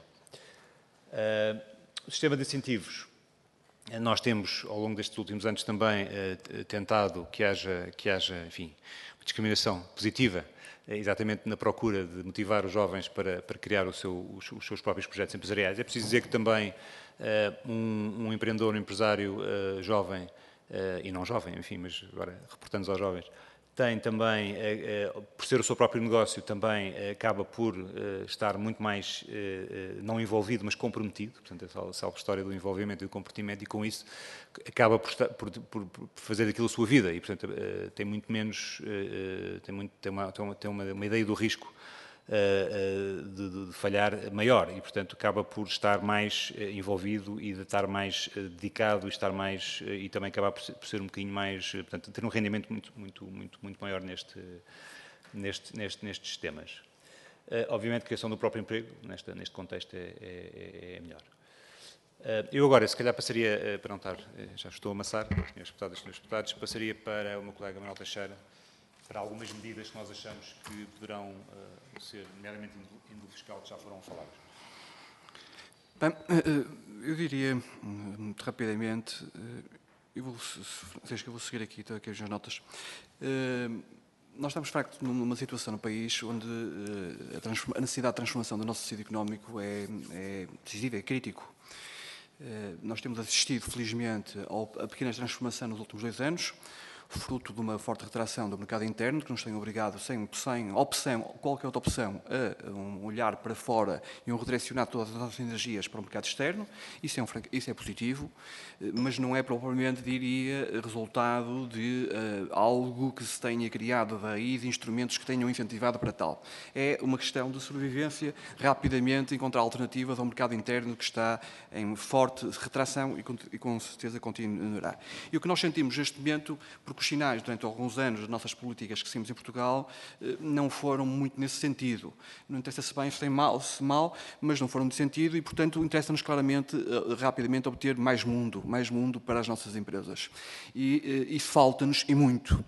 Uh, o sistema de incentivos. Nós temos, ao longo destes últimos anos, também eh, tentado que haja, que haja, enfim, uma discriminação positiva, eh, exatamente na procura de motivar os jovens para, para criar o seu, os, os seus próprios projetos empresariais. É preciso dizer que também eh, um, um empreendedor, um empresário eh, jovem, eh, e não jovem, enfim, mas agora reportando-nos aos jovens, tem também, eh, eh, por ser o seu próprio negócio, também eh, acaba por eh, estar muito mais, eh, não envolvido, mas comprometido, portanto, essa salva história do envolvimento e do comprometimento, e com isso acaba por, estar, por, por, por fazer daquilo a sua vida, e, portanto, eh, tem muito menos, eh, tem, muito, tem, uma, tem uma, uma ideia do risco Uh, de, de falhar maior e, portanto, acaba por estar mais uh, envolvido e de estar mais uh, dedicado e estar mais uh, e também acabar por ser, por ser um bocadinho mais, uh, portanto, ter um rendimento muito, muito, muito, muito maior neste, neste, neste, nestes sistemas. Uh, obviamente que a questão do próprio emprego, nesta, neste contexto, é, é, é melhor. Uh, eu agora, se calhar, passaria, uh, para não estar, uh, já estou a amassar, senhores deputados e senhores deputados, passaria para o meu colega Manuel Teixeira, para algumas medidas que nós achamos que poderão uh, ser, nomeadamente índole fiscal, que já foram faladas. Bem, eu diria, muito rapidamente, eu vou, que eu vou seguir aqui, estou aqui as minhas notas. Nós estamos, de facto, numa situação no país onde a necessidade de transformação do nosso tecido económico é, é decisiva, é crítico. Nós temos assistido, felizmente, a pequena transformação nos últimos dois anos, fruto de uma forte retração do mercado interno, que nos tem obrigado, sem, sem opção, qualquer outra opção, a um olhar para fora e um redirecionar todas as nossas energias para o mercado externo. Isso é, um, isso é positivo, mas não é propriamente, diria, resultado de uh, algo que se tenha criado daí, de instrumentos que tenham incentivado para tal. É uma questão de sobrevivência, rapidamente encontrar alternativas ao mercado interno que está em forte retração e com, e com certeza continuará. E o que nós sentimos neste momento, porque os sinais, durante alguns anos, das nossas políticas que seguimos em Portugal, não foram muito nesse sentido. Não interessa-se bem, se tem mal, se mal, mas não foram nesse sentido e, portanto, interessa-nos claramente, rapidamente, obter mais mundo, mais mundo para as nossas empresas. E isso falta-nos e muito.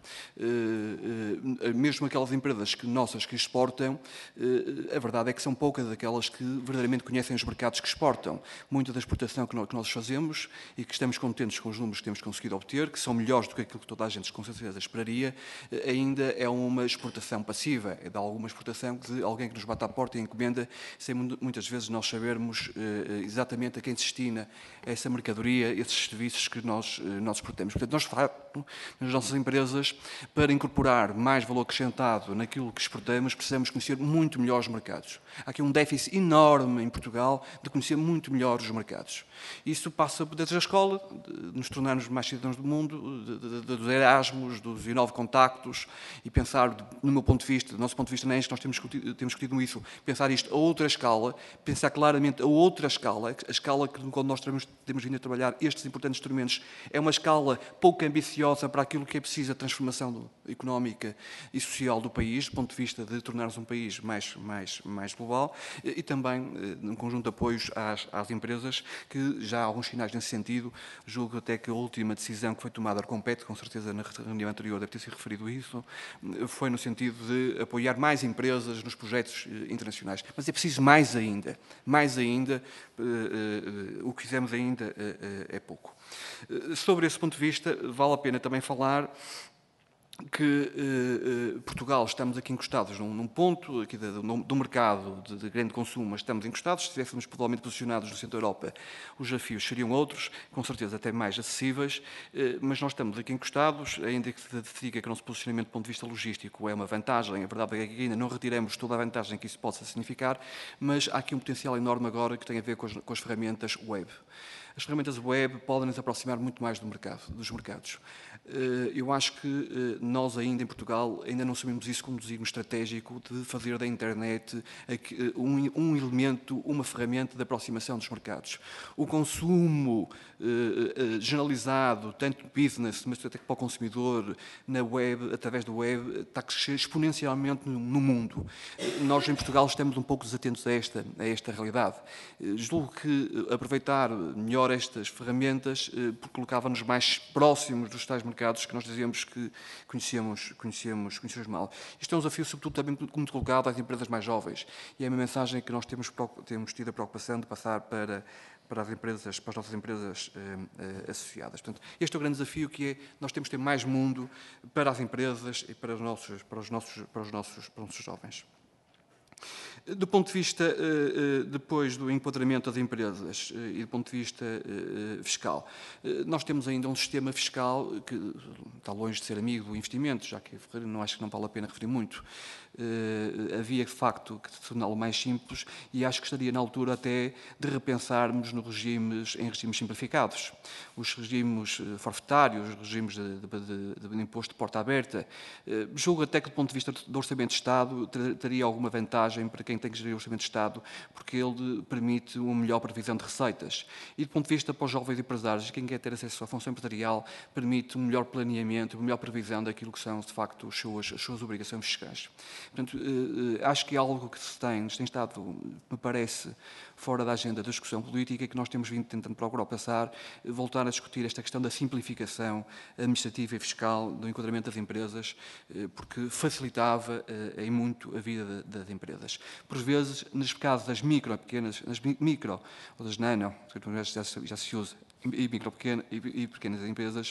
Mesmo aquelas empresas que, nossas que exportam, a verdade é que são poucas aquelas que verdadeiramente conhecem os mercados que exportam. Muita da exportação que nós fazemos e que estamos contentes com os números que temos conseguido obter, que são melhores do que aquilo que toda a gente com certeza esperaria, ainda é uma exportação passiva, é de alguma exportação de alguém que nos bate à porta e encomenda, sem muitas vezes nós sabermos exatamente a quem se destina essa mercadoria, esses serviços que nós, nós exportamos. Portanto, nós, de facto, nas nossas empresas, para incorporar mais valor acrescentado naquilo que exportamos, precisamos conhecer muito melhor os mercados. Há aqui um déficit enorme em Portugal de conhecer muito melhor os mercados. Isso passa desde a escola, de nos tornarmos mais cidadãos do mundo, de, de, de, dos Erasmus, dos Inove Contactos, e pensar, no meu ponto de vista, do nosso ponto de vista, não é isto que nós temos discutido, temos discutido isso, pensar isto a outra escala, pensar claramente a outra escala, a escala que quando nós temos, temos vindo a trabalhar estes importantes instrumentos, é uma escala pouco ambiciosa para aquilo que é preciso a transformação do, económica e social do país, do ponto de vista de tornar-nos um país mais, mais, mais global, e também um conjunto de apoios às, às empresas, que já há alguns sinais nesse sentido. Julgo até que a última decisão que foi tomada, a Compete, com certeza na reunião anterior deve ter sido referido a isso, foi no sentido de apoiar mais empresas nos projetos internacionais. Mas é preciso mais ainda. Mais ainda, o que fizemos ainda é pouco. Sobre esse ponto de vista, vale a pena também falar que eh, Portugal, estamos aqui encostados num, num ponto aqui de, de, do mercado de, de grande consumo, mas estamos encostados. Se estivéssemos provavelmente posicionados no centro da Europa, os desafios seriam outros, com certeza até mais acessíveis, eh, mas nós estamos aqui encostados, ainda que se diga que o nosso posicionamento do ponto de vista logístico é uma vantagem, a verdade é que ainda não retiramos toda a vantagem que isso possa significar, mas há aqui um potencial enorme agora que tem a ver com as, com as ferramentas web. as ferramentas web podem nos aproximar muito mais do mercado, dos mercados. Eu acho que nós ainda em Portugal ainda não assumimos isso como desígnio estratégico de fazer da internet um, um elemento, uma ferramenta de aproximação dos mercados. O consumo generalizado, tanto business, mas até para o consumidor, na web, através da web, está a crescer exponencialmente no, no mundo. Nós em Portugal estamos um pouco desatentos a esta, a esta realidade. Julgo que aproveitar melhor estas ferramentas colocava-nos mais próximos dos tais mercados que nós dizíamos que conhecíamos, conhecíamos, conhecíamos mal. Isto é um desafio, sobretudo, também muito colocado às empresas mais jovens. E é uma mensagem que nós temos, temos tido a preocupação de passar para, para as empresas, para as nossas empresas eh, eh, associadas. Portanto, este é o grande desafio, que é nós temos de ter mais mundo para as empresas e para os nossos, para os nossos, para os nossos, para os nossos jovens. Do ponto de vista, depois do enquadramento das empresas e do ponto de vista fiscal, nós temos ainda um sistema fiscal que está longe de ser amigo do investimento, já que não acho que não vale a pena referir muito. Havia, de facto, que torná-lo mais simples e acho que estaria na altura até de repensarmos nos regimes, em regimes simplificados. Os regimes forfetários, os regimes de, de, de, de imposto de porta aberta. Julgo até que, do ponto de vista do Orçamento de Estado, teria alguma vantagem para quem tem que gerir o Orçamento de Estado, porque ele permite uma melhor previsão de receitas. E, do ponto de vista para os jovens empresários, quem quer ter acesso à função empresarial, permite um melhor planeamento, uma melhor previsão daquilo que são, de facto, as suas, as suas obrigações fiscais. Portanto, acho que é algo que se tem, tem estado, me parece, fora da agenda da discussão política, que nós temos vindo tentando procurar passar, voltar a discutir esta questão da simplificação administrativa e fiscal do enquadramento das empresas, porque facilitava em muito a vida das empresas. Por vezes, nos casos das micro, pequenas, nas micro ou das nano, já se, já se usa, e micro pequena, e, e pequenas empresas,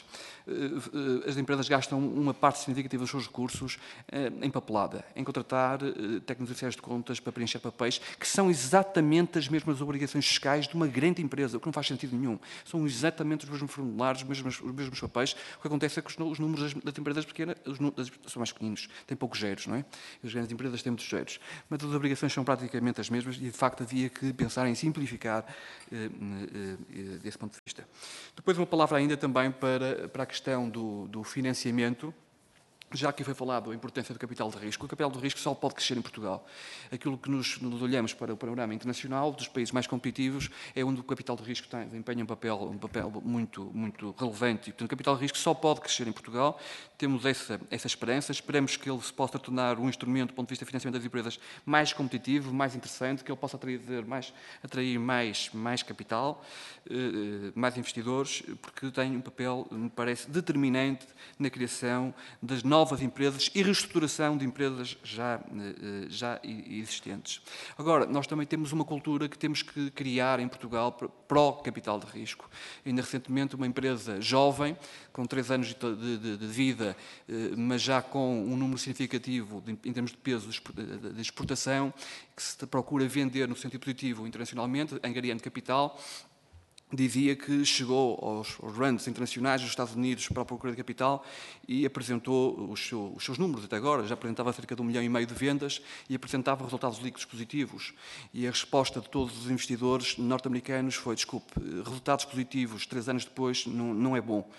as empresas gastam uma parte significativa dos seus recursos em papelada, em contratar técnicos oficiais de contas para preencher papéis, que são exatamente as mesmas obrigações fiscais de uma grande empresa, o que não faz sentido nenhum. São exatamente os mesmos formulários, os mesmos, os mesmos papéis. O que acontece é que os números das, das empresas pequenas os números, são mais pequeninos, têm poucos zeros, não é? As grandes empresas têm muitos zeros. Mas as obrigações são praticamente as mesmas e, de facto, havia que pensar em simplificar eh, eh, desse ponto de vista. Depois uma palavra ainda também para, para a questão do, do financiamento. Já que foi falado a importância do capital de risco, o capital de risco só pode crescer em Portugal. Aquilo que nos, nos olhamos para o panorama internacional, dos países mais competitivos, é onde o capital de risco tem, desempenha um papel, um papel muito, muito relevante. E, portanto, o capital de risco só pode crescer em Portugal. Temos essa, essa esperança. Esperamos que ele se possa tornar um instrumento, do ponto de vista de financiamento das empresas, mais competitivo, mais interessante, que ele possa atrair mais, atrair mais, mais capital, eh, mais investidores, porque tem um papel, me parece, determinante na criação das novas novas empresas e reestruturação de empresas já, já existentes. Agora, nós também temos uma cultura que temos que criar em Portugal para o capital de risco. Ainda recentemente, uma empresa jovem, com três anos de, de, de vida, mas já com um número significativo de, em termos de peso de exportação, que se procura vender no sentido positivo internacionalmente, angariando capital, dizia que chegou aos, aos runs internacionais dos Estados Unidos para a procura de capital e apresentou os, seu, os seus números até agora. Já apresentava cerca de um milhão e meio de vendas e apresentava resultados líquidos positivos. E a resposta de todos os investidores norte-americanos foi: desculpe, resultados positivos três anos depois não, não é bom.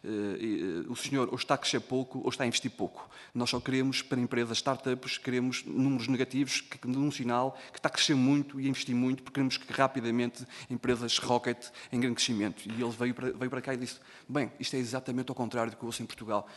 O senhor ou está a crescer pouco ou está a investir pouco. Nós só queremos, para empresas, startups, queremos números negativos, que dão um sinal que está a crescer muito e a investir muito, porque queremos que rapidamente empresas rocket em grande crescimento. E ele veio para, veio para cá e disse: bem, isto é exatamente ao contrário do que eu ouço em Portugal,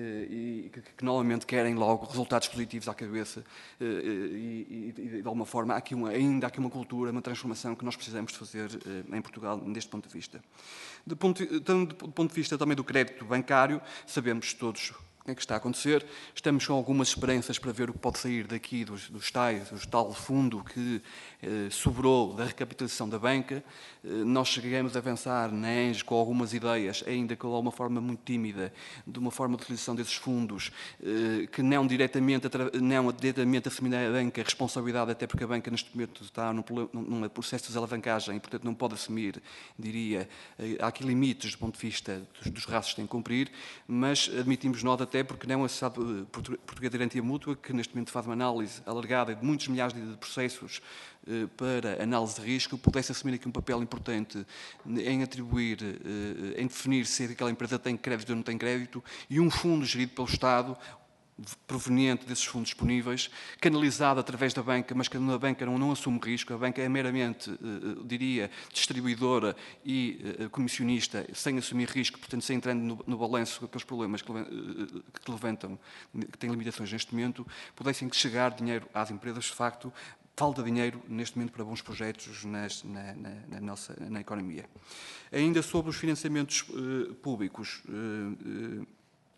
e que, que normalmente querem logo resultados positivos à cabeça, e, e, e de alguma forma há aqui uma, ainda há aqui uma cultura, uma transformação que nós precisamos de fazer em Portugal deste ponto de vista. Do ponto, do ponto de vista também do crédito bancário, sabemos todos o que é que está a acontecer. Estamos com algumas esperanças para ver o que pode sair daqui dos, dos tais, do tal fundo que eh, sobrou da recapitalização da banca. Eh, nós chegamos a avançar na ENGE com algumas ideias, ainda com uma forma muito tímida, de uma forma de utilização desses fundos, eh, que não diretamente, não diretamente assumir a banca a responsabilidade, até porque a banca neste momento está num, num processo de desalavancagem e, portanto, não pode assumir, diria, eh, há aqui limites do ponto de vista dos, dos raços que tem que cumprir, mas admitimos nós até porque não a Sociedade Portuguesa de Garantia Mútua, que neste momento faz uma análise alargada de muitos milhares de processos para análise de risco, pudesse assumir aqui um papel importante em atribuir, em definir se aquela empresa tem crédito ou não tem crédito, e um fundo gerido pelo Estado, proveniente desses fundos disponíveis, canalizado através da banca, mas que a banca não, não assume risco, a banca é meramente, eh, diria, distribuidora e eh, comissionista, sem assumir risco, portanto, sem entrando no, no balanço aqueles problemas que, eh, que levantam, que têm limitações neste momento, pudessem chegar dinheiro às empresas, de facto, falta dinheiro neste momento para bons projetos nas, na, na, na nossa na economia. Ainda sobre os financiamentos eh, públicos, eh, eh,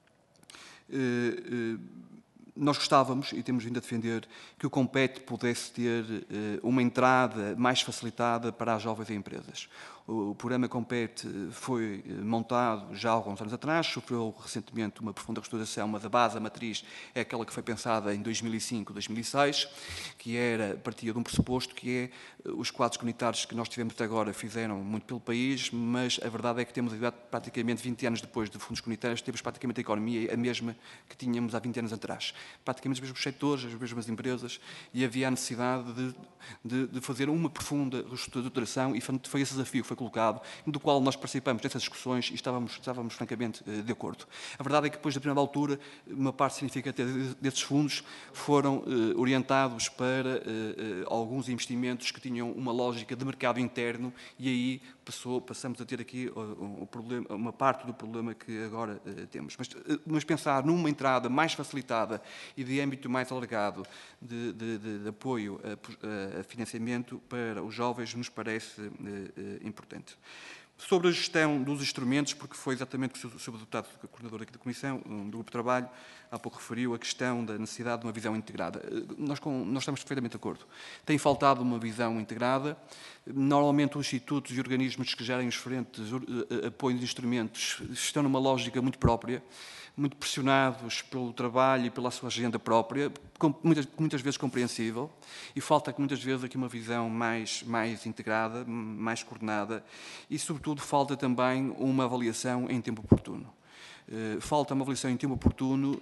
nós gostávamos, e temos vindo a defender, que o Compete pudesse ter uma entrada mais facilitada para as jovens empresas. O programa Compete foi montado já há alguns anos atrás, sofreu recentemente uma profunda restauração, mas a base, a matriz, é aquela que foi pensada em dois mil e cinco, dois mil e seis, que era, partia de um pressuposto que é os quadros comunitários que nós tivemos até agora fizeram muito pelo país, mas a verdade é que temos praticamente vinte anos depois de fundos comunitários, temos praticamente a economia a mesma que tínhamos há vinte anos atrás. Praticamente os mesmos setores, as mesmas empresas, e havia a necessidade de, de, de fazer uma profunda reestruturação, e foi esse desafio que foi colocado, do qual nós participamos nessas discussões e estávamos, estávamos francamente de acordo. A verdade é que depois da primeira altura, uma parte significativa desses fundos foram eh, orientados para eh, alguns investimentos que tinham uma lógica de mercado interno, e aí passou, passamos a ter aqui o, o problema, uma parte do problema que agora eh, temos. Mas, eh, mas pensar numa entrada mais facilitada e de âmbito mais alargado de, de, de, de apoio a, a financiamento para os jovens nos parece eh, eh, importante. Sobre a gestão dos instrumentos, porque foi exatamente o senhor Deputado Coordenador aqui da Comissão, do Grupo de Trabalho, há pouco referiu a questão da necessidade de uma visão integrada. Nós, com, nós estamos perfeitamente de acordo. Tem faltado uma visão integrada. Normalmente os institutos e organismos que gerem os diferentes apoios de instrumentos estão numa lógica muito própria, muito pressionados pelo trabalho e pela sua agenda própria, muitas, muitas vezes compreensível, e falta muitas vezes aqui uma visão mais, mais integrada, mais coordenada, e sobretudo falta também uma avaliação em tempo oportuno. Falta uma avaliação em tempo oportuno,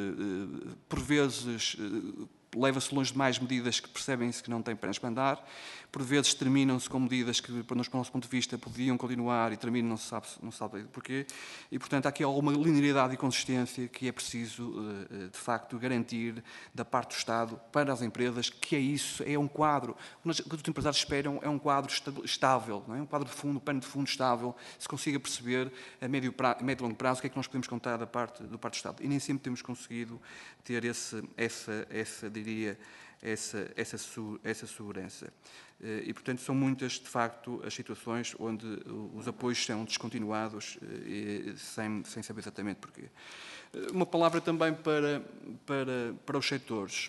por vezes leva-se longe de mais medidas que percebem-se que não têm pernas para andar, por vezes terminam-se com medidas que, para o nosso ponto de vista, podiam continuar e terminam, não se sabe, não se sabe porquê, e, portanto, há aqui alguma linearidade e consistência que é preciso, de facto, garantir da parte do Estado para as empresas, que é isso, é um quadro, o que os empresários esperam é um quadro estável, não é? Um quadro de fundo, um pano de fundo estável, se consiga perceber a médio, prazo, médio e longo prazo o que é que nós podemos contar da parte do, parte do Estado. E nem sempre temos conseguido ter esse, essa, essa, diria, essa, essa, essa segurança. E, portanto, são muitas, de facto, as situações onde os apoios são descontinuados sem, sem saber exatamente porquê. Uma palavra também para, para, para os setores.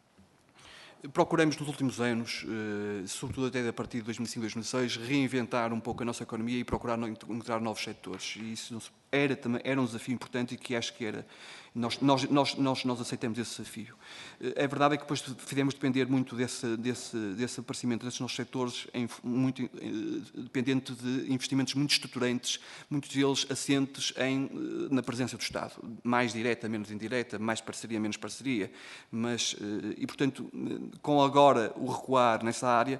Procuramos nos últimos anos, sobretudo até a partir de dois mil e cinco, dois mil e seis, reinventar um pouco a nossa economia e procurar encontrar novos setores. E isso era, também, era um desafio importante e que acho que era... Nós, nós, nós, nós, nós aceitamos esse desafio. A verdade é que depois fizemos depender muito desse, desse, desse aparecimento desses novos setores, em, muito dependente de investimentos muito estruturantes, muitos deles assentes em, na presença do Estado, mais direta, menos indireta, mais parceria, menos parceria, mas, e portanto, com agora o recuar nessa área,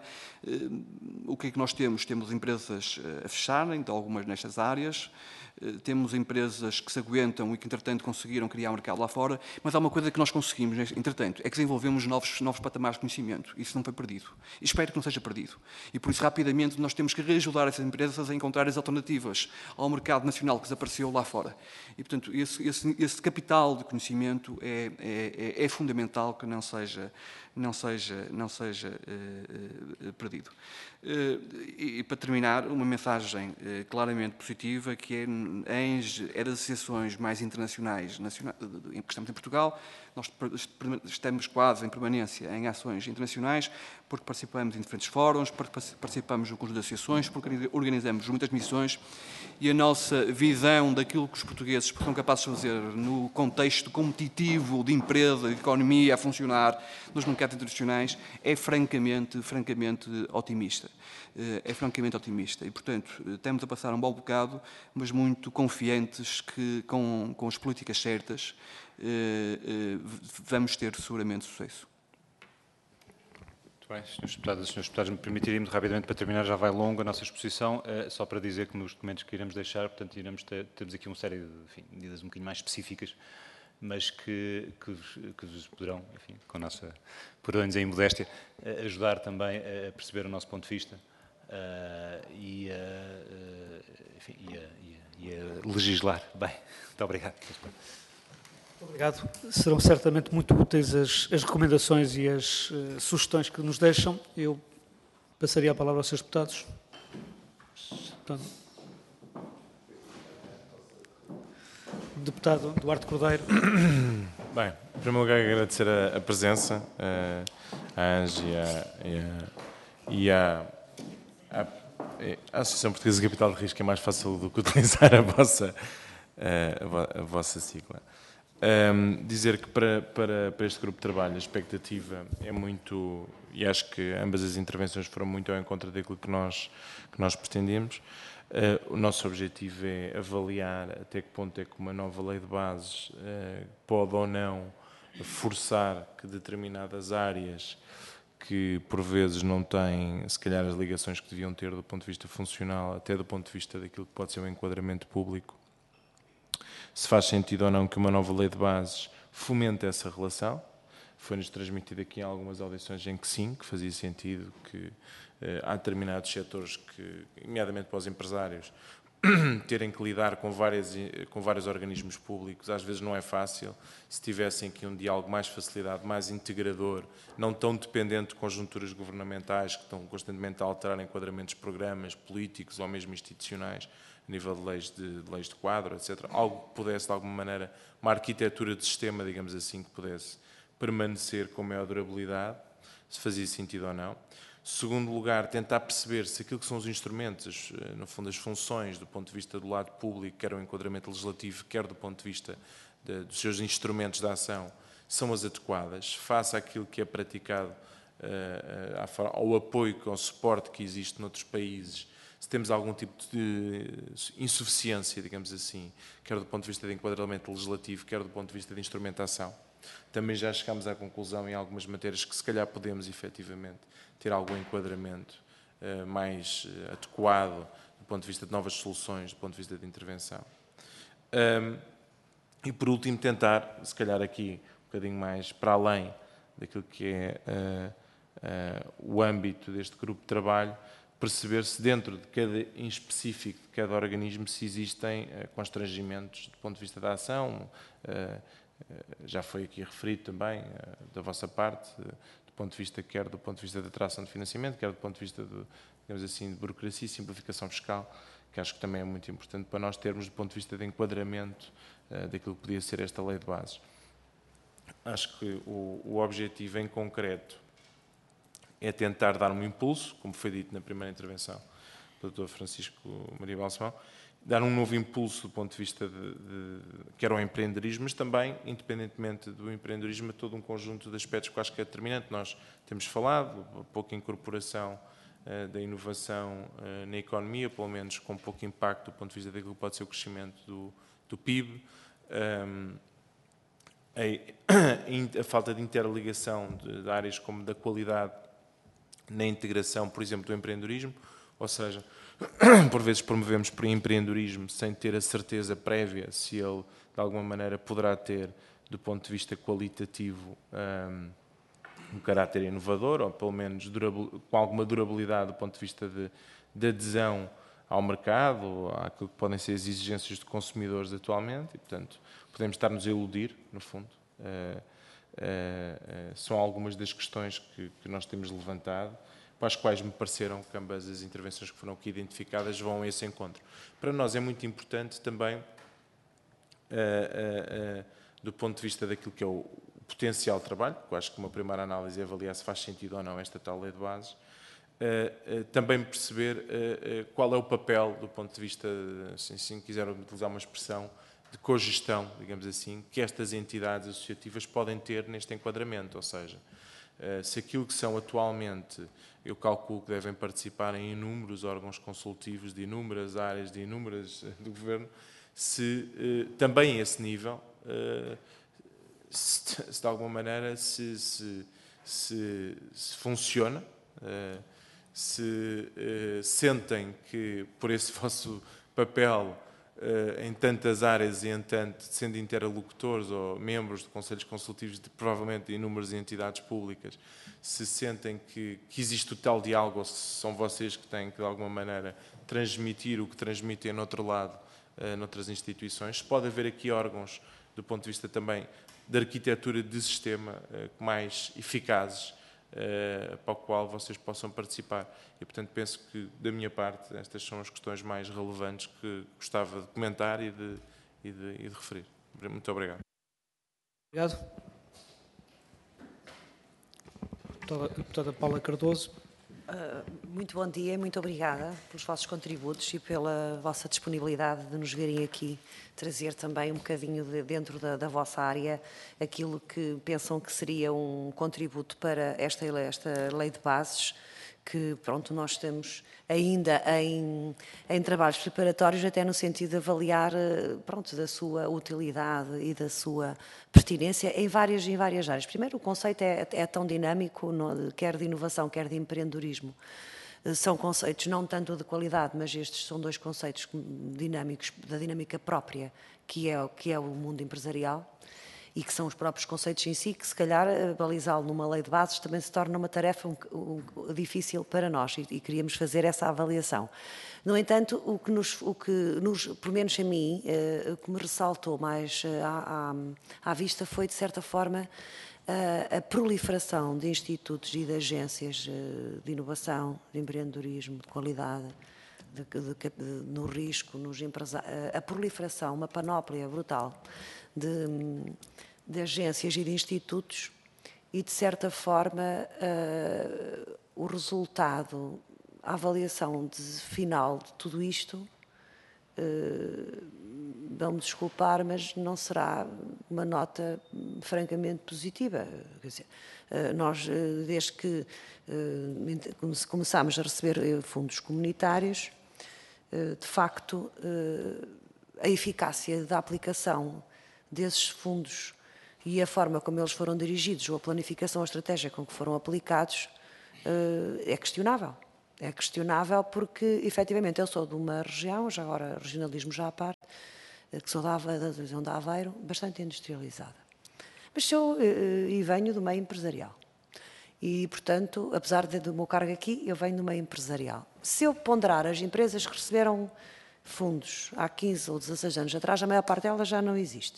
o que é que nós temos? Temos empresas a fecharem, de algumas nestas áreas, temos empresas que se aguentam e que, entretanto, conseguiram criar um mercado lá fora, mas há uma coisa que nós conseguimos, entretanto, é que desenvolvemos novos, novos patamares de conhecimento. Isso não foi perdido. E espero que não seja perdido. E, por isso, rapidamente, nós temos que reajudar essas empresas a encontrar as alternativas ao mercado nacional que desapareceu lá fora. E, portanto, esse, esse, esse capital de conhecimento é, é, é fundamental que não seja, não seja, não seja uh, uh, perdido. Uh, e, e, para terminar, uma mensagem uh, claramente positiva, que é em as associações mais internacionais nacionais, que estamos em Portugal, nós estamos quase em permanência em ações internacionais, porque participamos em diferentes fóruns, porque participamos no conjunto de associações, porque organizamos muitas missões e a nossa visão daquilo que os portugueses são capazes de fazer no contexto competitivo de empresa, de economia a funcionar nos mercados internacionais é francamente, francamente otimista. É francamente otimista e, portanto, estamos a passar um bom bocado, mas muito confiantes que com, com as políticas certas vamos ter seguramente sucesso. Muito bem, senhores deputados, senhores deputados, me permitirem muito rapidamente para terminar, já vai longa a nossa exposição, uh, só para dizer que nos documentos que iremos deixar, portanto, iremos ter, temos aqui uma série de enfim, medidas um bocadinho mais específicas, mas que, que, vos, que vos poderão, enfim, com a nossa, perdoem-nos em modéstia, uh, ajudar também a perceber o nosso ponto de vista uh, e, uh, uh, enfim, e, a, e, a, e a legislar. Bem, muito obrigado. Obrigado. Serão certamente muito úteis as, as recomendações e as uh, sugestões que nos deixam. Eu passaria a palavra aos senhores deputados. Portanto, deputado Duarte Cordeiro. Bem, em primeiro lugar, agradecer a, a presença, uh, à Ange e, a, e, a, e a, a, a Associação Portuguesa de Capital de Risco. É mais fácil do que utilizar a vossa, uh, a, a vossa sigla. Um, dizer que para, para, para este grupo de trabalho a expectativa é muito, e acho que ambas as intervenções foram muito ao encontro daquilo que nós, que nós pretendemos. Uh, o nosso objetivo é avaliar até que ponto é que uma nova lei de bases uh, pode ou não forçar que determinadas áreas que por vezes não têm, se calhar, as ligações que deviam ter do ponto de vista funcional, até do ponto de vista daquilo que pode ser o enquadramento público, se faz sentido ou não que uma nova lei de bases fomente essa relação. Foi-nos transmitido aqui em algumas audições em que sim, que fazia sentido, que eh, há determinados setores que, nomeadamente para os empresários, terem que lidar com, várias, com vários organismos públicos, às vezes não é fácil. Se tivessem aqui um diálogo mais facilidade, mais integrador, não tão dependente de conjunturas governamentais que estão constantemente a alterar enquadramentos de programas políticos ou mesmo institucionais, a nível de leis de, de leis de quadro, etcétera. Algo que pudesse, de alguma maneira, uma arquitetura de sistema, digamos assim, que pudesse permanecer com maior durabilidade, se fazia sentido ou não. Segundo lugar, tentar perceber se aquilo que são os instrumentos, no fundo, as funções do ponto de vista do lado público, quer o enquadramento legislativo, quer do ponto de vista de, dos seus instrumentos de ação, são as adequadas, face àquilo que é praticado, uh, ao apoio, ao suporte que existe noutros países, se temos algum tipo de insuficiência, digamos assim, quer do ponto de vista de enquadramento legislativo, quer do ponto de vista de instrumentação. Também já chegámos à conclusão em algumas matérias que se calhar podemos efetivamente ter algum enquadramento uh, mais uh, adequado do ponto de vista de novas soluções, do ponto de vista de intervenção. Um, e por último tentar, se calhar aqui um bocadinho mais para além daquilo que é uh, uh, o âmbito deste grupo de trabalho, perceber se dentro de cada, em específico de cada organismo, se existem uh, constrangimentos do ponto de vista da ação. Uh, uh, já foi aqui referido também, uh, da vossa parte, uh, do ponto de vista, quer do ponto de vista da atração de financiamento, quer do ponto de vista de, digamos assim, de burocracia e simplificação fiscal, que acho que também é muito importante para nós termos do ponto de vista de enquadramento uh, daquilo que podia ser esta lei de bases. Acho que o, o objetivo em concreto é tentar dar um impulso, como foi dito na primeira intervenção do doutor Francisco Maria Balsemão, dar um novo impulso do ponto de vista de, de, quer ao empreendedorismo, mas também, independentemente do empreendedorismo, a todo um conjunto de aspectos que eu acho que é determinante. Nós temos falado, a pouca incorporação uh, da inovação uh, na economia, pelo menos com pouco impacto do ponto de vista daquilo que pode ser o crescimento do, do P I B, um, a, a falta de interligação de, de áreas como da qualidade na integração, por exemplo, do empreendedorismo, ou seja, por vezes promovemos por empreendedorismo sem ter a certeza prévia se ele, de alguma maneira, poderá ter, do ponto de vista qualitativo, um, um caráter inovador, ou pelo menos com alguma durabilidade do ponto de vista de, de adesão ao mercado, àquilo que podem ser as exigências de consumidores atualmente, e, portanto, podemos estar-nos a iludir, no fundo. Uh, Uh, uh, são algumas das questões que, que nós temos levantado, para as quais me pareceram que ambas as intervenções que foram aqui identificadas vão a esse encontro. Para nós é muito importante também, uh, uh, uh, do ponto de vista daquilo que é o potencial de trabalho, porque eu acho que uma primeira análise é avaliar se faz sentido ou não esta tal lei de bases, uh, uh, também perceber uh, uh, qual é o papel, do ponto de vista, assim, se quiser utilizar uma expressão, de cogestão, digamos assim, que estas entidades associativas podem ter neste enquadramento, ou seja, uh, se aquilo que são atualmente, eu calculo que devem participar em inúmeros órgãos consultivos de inúmeras áreas, de inúmeras do Governo, se uh, também a esse nível, uh, se, se de alguma maneira se, se, se, se funciona, uh, se uh, sentem que por esse vosso papel uh, em tantas áreas e em tanto, sendo interlocutores ou membros de conselhos consultivos de provavelmente de inúmeras entidades públicas, se sentem que, que existe o tal diálogo, ou se são vocês que têm que de alguma maneira transmitir o que transmitem no outro lado, uh, noutras instituições. Pode haver aqui órgãos, do ponto de vista também de arquitetura de sistema, uh, mais eficazes, uh, para o qual vocês possam participar. E, portanto, penso que, da minha parte, estas são as questões mais relevantes que gostava de comentar e de, e de, e de referir. Muito obrigado. Obrigado. Deputada Paula Cardoso. Uh, muito bom dia e muito obrigada pelos vossos contributos e pela vossa disponibilidade de nos virem aqui trazer também um bocadinho de, dentro da, da vossa área aquilo que pensam que seria um contributo para esta, esta lei de bases, que pronto, nós estamos ainda em, em trabalhos preparatórios, até no sentido de avaliar pronto, da sua utilidade e da sua pertinência em várias, em várias áreas. Primeiro, o conceito é, é tão dinâmico, no, quer de inovação, quer de empreendedorismo. São conceitos não tanto de qualidade, mas estes são dois conceitos dinâmicos, da dinâmica própria, que é, que é o mundo empresarial, e que são os próprios conceitos em si, que se calhar balizá-lo numa lei de bases também se torna uma tarefa um, um, difícil para nós, e, e queríamos fazer essa avaliação. No entanto, o que, nos, o que nos, pelo menos a mim, eh, o que me ressaltou mais eh, à, à, à vista foi, de certa forma, a, a proliferação de institutos e de agências eh, de inovação, de empreendedorismo, de qualidade, de, de, de, no risco, nos empresários, a proliferação, uma panóplia brutal de, de agências e de institutos e, de certa forma, uh, o resultado, a avaliação de, final de tudo isto, uh, vão-me desculpar, mas não será uma nota francamente positiva. Quer dizer, uh, nós, uh, desde que uh, começámos a receber uh, fundos comunitários, uh, de facto, uh, a eficácia da aplicação desses fundos e a forma como eles foram dirigidos, ou a planificação, a estratégia com que foram aplicados, é questionável. É questionável porque, efetivamente, eu sou de uma região, já agora regionalismo já à parte, que sou da, da região de Aveiro, bastante industrializada. Mas sou e venho do meio empresarial. E, portanto, apesar de, do meu cargo aqui, eu venho do meio empresarial. Se eu ponderar as empresas que receberam fundos há quinze ou dezasseis anos atrás, a maior parte delas já não existe.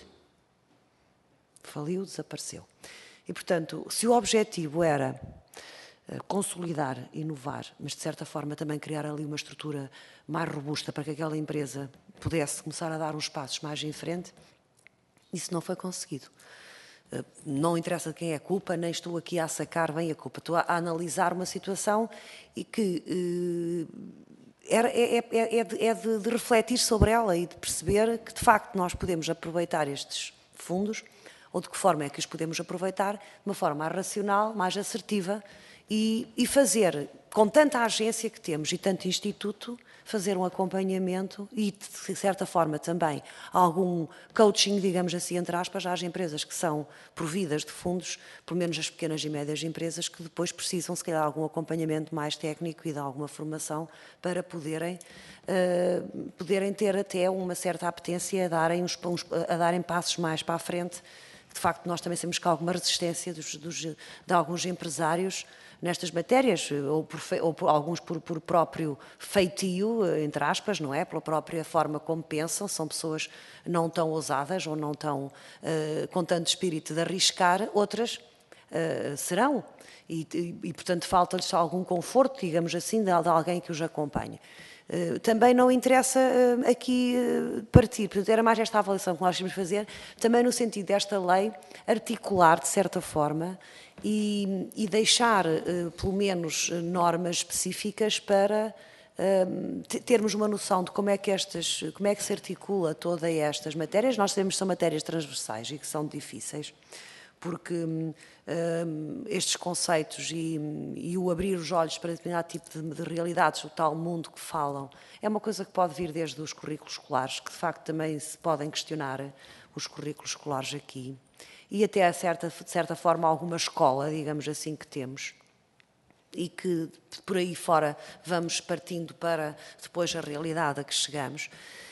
Faliu, desapareceu. E, portanto, se o objetivo era uh, consolidar, inovar, mas de certa forma também criar ali uma estrutura mais robusta para que aquela empresa pudesse começar a dar uns passos mais em frente, isso não foi conseguido. Uh, não interessa de quem é a culpa, nem estou aqui a sacar bem a culpa. Estou a, a analisar uma situação e que uh, era, é, é, é, de, é de, de refletir sobre ela e de perceber que, de facto, nós podemos aproveitar estes fundos, ou de que forma é que os podemos aproveitar de uma forma mais racional, mais assertiva e, e fazer, com tanta agência que temos e tanto instituto, fazer um acompanhamento e, de certa forma, também algum coaching, digamos assim, entre aspas, às empresas que são providas de fundos, pelo menos as pequenas e médias empresas, que depois precisam, se calhar, de algum acompanhamento mais técnico e de alguma formação para poderem, uh, poderem ter até uma certa apetência a darem, uns, uns, a darem passos mais para a frente. De facto, nós também sabemos que há alguma resistência dos, dos, de alguns empresários nestas matérias, ou, por, ou por, alguns por, por próprio feitio, entre aspas, não é? Pela própria forma como pensam, são pessoas não tão ousadas ou não tão uh, com tanto espírito de arriscar, outras uh, serão. E, e, e, portanto, falta-lhes algum conforto, digamos assim, de, de alguém que os acompanhe. Também não interessa aqui partir, portanto, era mais esta avaliação que nós tínhamos de fazer, também no sentido desta lei articular, de certa forma, e, e deixar, pelo menos, normas específicas para termos uma noção de como é que estas, como é que se articula todas estas matérias. Nós sabemos que são matérias transversais e que são difíceis, porque um, estes conceitos e, e o abrir os olhos para determinado tipo de, de realidades, o tal mundo que falam, é uma coisa que pode vir desde os currículos escolares, que de facto também se podem questionar os currículos escolares aqui, e até, a certa, de certa forma, alguma escola, digamos assim, que temos, e que por aí fora vamos partindo para depois a realidade a que chegamos.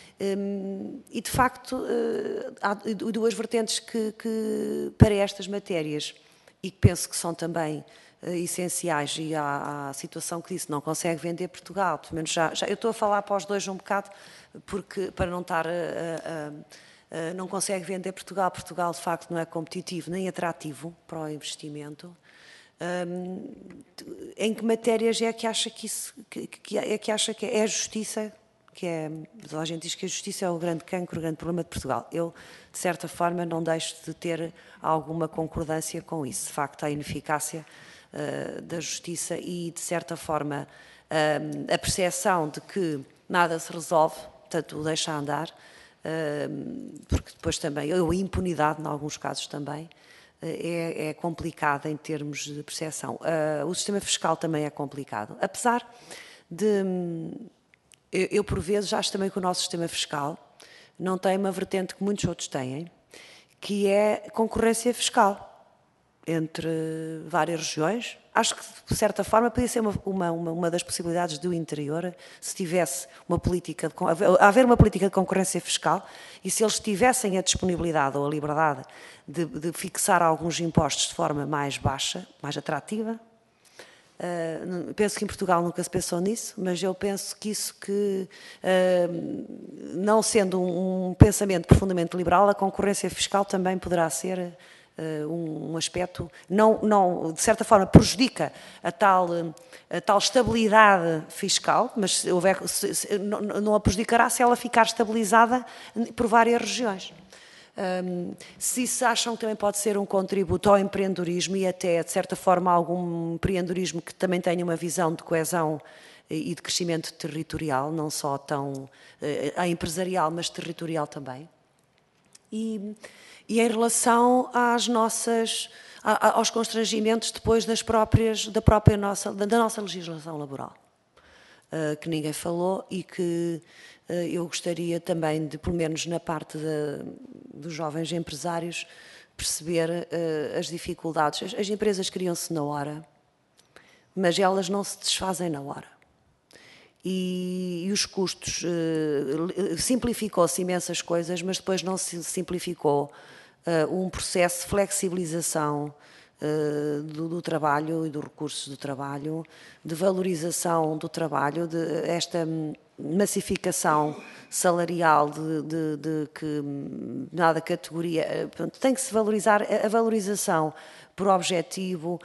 Um, e de facto há duas vertentes que, que para estas matérias e que penso que são também uh, essenciais, e há a situação que disse, não consegue vender Portugal, pelo menos já, já eu estou a falar para os dois um bocado, porque para não estar a, a, a, não consegue vender Portugal, Portugal de facto não é competitivo nem atrativo para o investimento. Um, em que matérias é que acha que isso que, que é que acha que é a justiça, que é, a gente diz que a justiça é o grande cancro, o grande problema de Portugal. Eu, de certa forma, não deixo de ter alguma concordância com isso. De facto, a ineficácia uh, da justiça e, de certa forma, uh, a percepção de que nada se resolve, portanto, o deixa andar, uh, porque depois também, ou a impunidade, em alguns casos também, É, é complicada em termos de percepção. Uh, o sistema fiscal também é complicado. Apesar de, eu, eu por vezes acho também que o nosso sistema fiscal não tem uma vertente que muitos outros têm, que é concorrência fiscal entre várias regiões. Acho que, de certa forma, podia ser uma, uma, uma das possibilidades do interior, se tivesse uma política, de, haver uma política de concorrência fiscal, e se eles tivessem a disponibilidade ou a liberdade de, de fixar alguns impostos de forma mais baixa, mais atrativa. Uh, penso que em Portugal nunca se pensou nisso, mas eu penso que isso que, uh, não sendo um, um pensamento profundamente liberal, a concorrência fiscal também poderá ser Uh, um, um aspecto, não, não, de certa forma prejudica a tal, a tal estabilidade fiscal, mas se houver, se, se, não, não a prejudicará se ela ficar estabilizada por várias regiões. Um, se isso acham que também pode ser um contributo ao empreendedorismo e até, de certa forma, algum empreendedorismo que também tenha uma visão de coesão e de crescimento territorial, não só tão uh, empresarial, mas territorial também. E, e em relação às nossas, a, aos constrangimentos depois das próprias, da própria nossa, da, da nossa legislação laboral, uh, que ninguém falou e que uh, eu gostaria também de, pelo menos na parte de, dos jovens empresários, perceber uh, as dificuldades. As, as empresas criam-se na hora, mas elas não se desfazem na hora. E, e os custos, uh, simplificou-se imensas coisas, mas depois não se simplificou uh, um processo de flexibilização uh, do, do trabalho e dos recursos do trabalho, de valorização do trabalho, de esta massificação salarial de, de, de que nada categoria, portanto, tem que se valorizar a valorização por objetivo.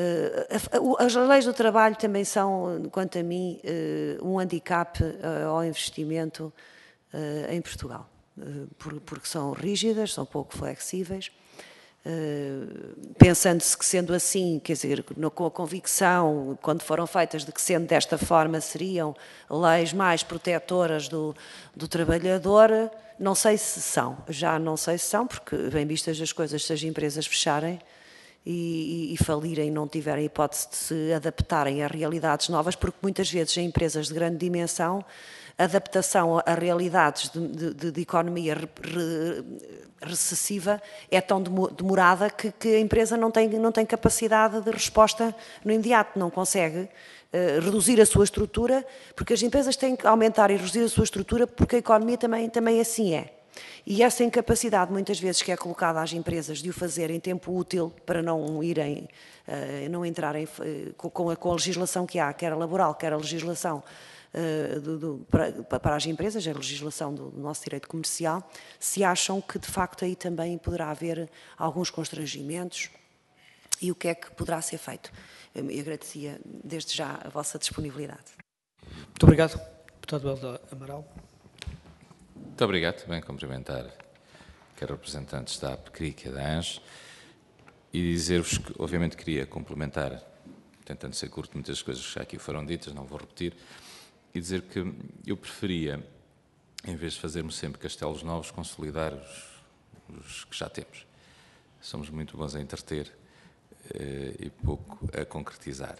As leis do trabalho também são, quanto a mim, um handicap ao investimento em Portugal, porque são rígidas, são pouco flexíveis. Pensando-se que, sendo assim, quer dizer, com a convicção, quando foram feitas, de que, sendo desta forma, seriam leis mais protetoras do, do trabalhador, não sei se são, já não sei se são, porque, bem vistas as coisas, se as empresas fecharem e, e, e falirem, não tiverem hipótese de se adaptarem a realidades novas, porque muitas vezes em empresas de grande dimensão, a adaptação a realidades de, de, de economia re, re, recessiva é tão demorada que, que a empresa não tem, não tem capacidade de resposta no imediato, não consegue uh, reduzir a sua estrutura, porque as empresas têm que aumentar e reduzir a sua estrutura porque a economia também, também assim é. E essa incapacidade, muitas vezes, que é colocada às empresas de o fazer em tempo útil para não irem, uh, não entrarem uh, com, a, com a legislação que há, quer a laboral, quer a legislação uh, do, do, para, para as empresas, a legislação do nosso direito comercial, se acham que, de facto, aí também poderá haver alguns constrangimentos e o que é que poderá ser feito. Eu agradecia, desde já, a vossa disponibilidade. Muito obrigado Deputado Helder Amaral. Muito obrigado. Também cumprimentar quer representantes da A P C R I que é da ANGE e dizer-vos que, obviamente, queria complementar, tentando ser curto, muitas coisas que já aqui foram ditas, não vou repetir, e dizer que eu preferia, em vez de fazermos sempre castelos novos, consolidar os, os que já temos. Somos muito bons a entreter eh, e pouco a concretizar.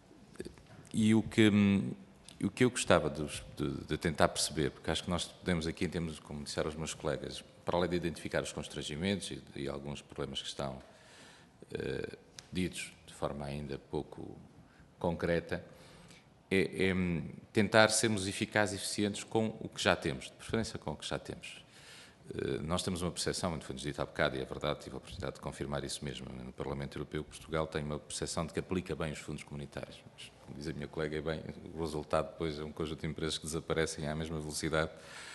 E o que, o que eu gostava de, de, de tentar perceber, porque acho que nós podemos aqui, em termos, como disseram os meus colegas, para além de identificar os constrangimentos e, e alguns problemas que estão eh, ditos de forma ainda pouco concreta, é, é tentar sermos eficazes e eficientes com o que já temos, de preferência com o que já temos. Uh, nós temos uma percepção, muito foi-nos dito há bocado, e é verdade, tive a oportunidade de confirmar isso mesmo no Parlamento Europeu, que Portugal tem uma percepção de que aplica bem os fundos comunitários. Mas, como diz a minha colega, é bem, o resultado depois é um conjunto de empresas que desaparecem à mesma velocidade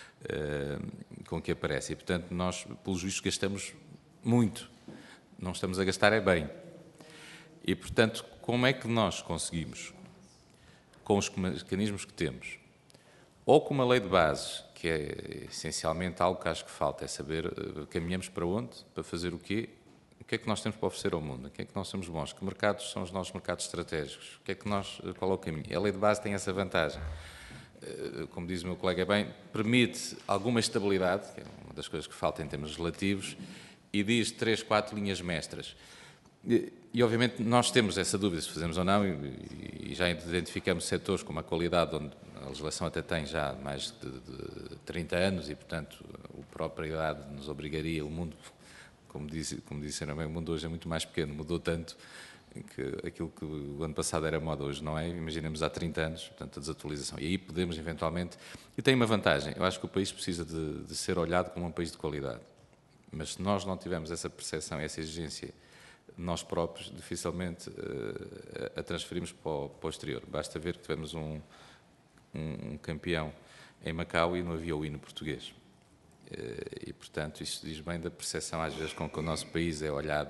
uh, com que aparecem. E, portanto, nós, pelos vistos, gastamos muito. Não estamos a gastar é bem. E, portanto, como é que nós conseguimos, com os mecanismos que temos, ou com uma lei de bases, que é essencialmente algo que acho que falta, é saber, caminhamos para onde, para fazer o quê, o que é que nós temos para oferecer ao mundo, o que é que nós somos bons, que mercados são os nossos mercados estratégicos, o que é que nós, qual é o caminho. A lei de base tem essa vantagem, como diz o meu colega bem, permite alguma estabilidade, que é uma das coisas que falta em termos relativos, e diz três, quatro linhas mestras. E, e, obviamente, nós temos essa dúvida se fazemos ou não, e, e já identificamos setores como a qualidade, onde a legislação até tem já mais de, de trinta anos e, portanto, a própria idade nos obrigaria, o mundo, como, disse, como disseram bem, o mundo hoje é muito mais pequeno, mudou tanto que aquilo que o ano passado era moda hoje não é, imaginemos há trinta anos, portanto, a desatualização. E aí podemos, eventualmente, e tem uma vantagem, eu acho que o país precisa de, de ser olhado como um país de qualidade, mas se nós não tivermos essa percepção, essa exigência, nós próprios dificilmente uh, a transferimos para o, para o exterior. Basta ver que tivemos um, um, um campeão em Macau e não havia o hino português. Uh, e, portanto, isso diz bem da percepção, às vezes, com que o nosso país é olhado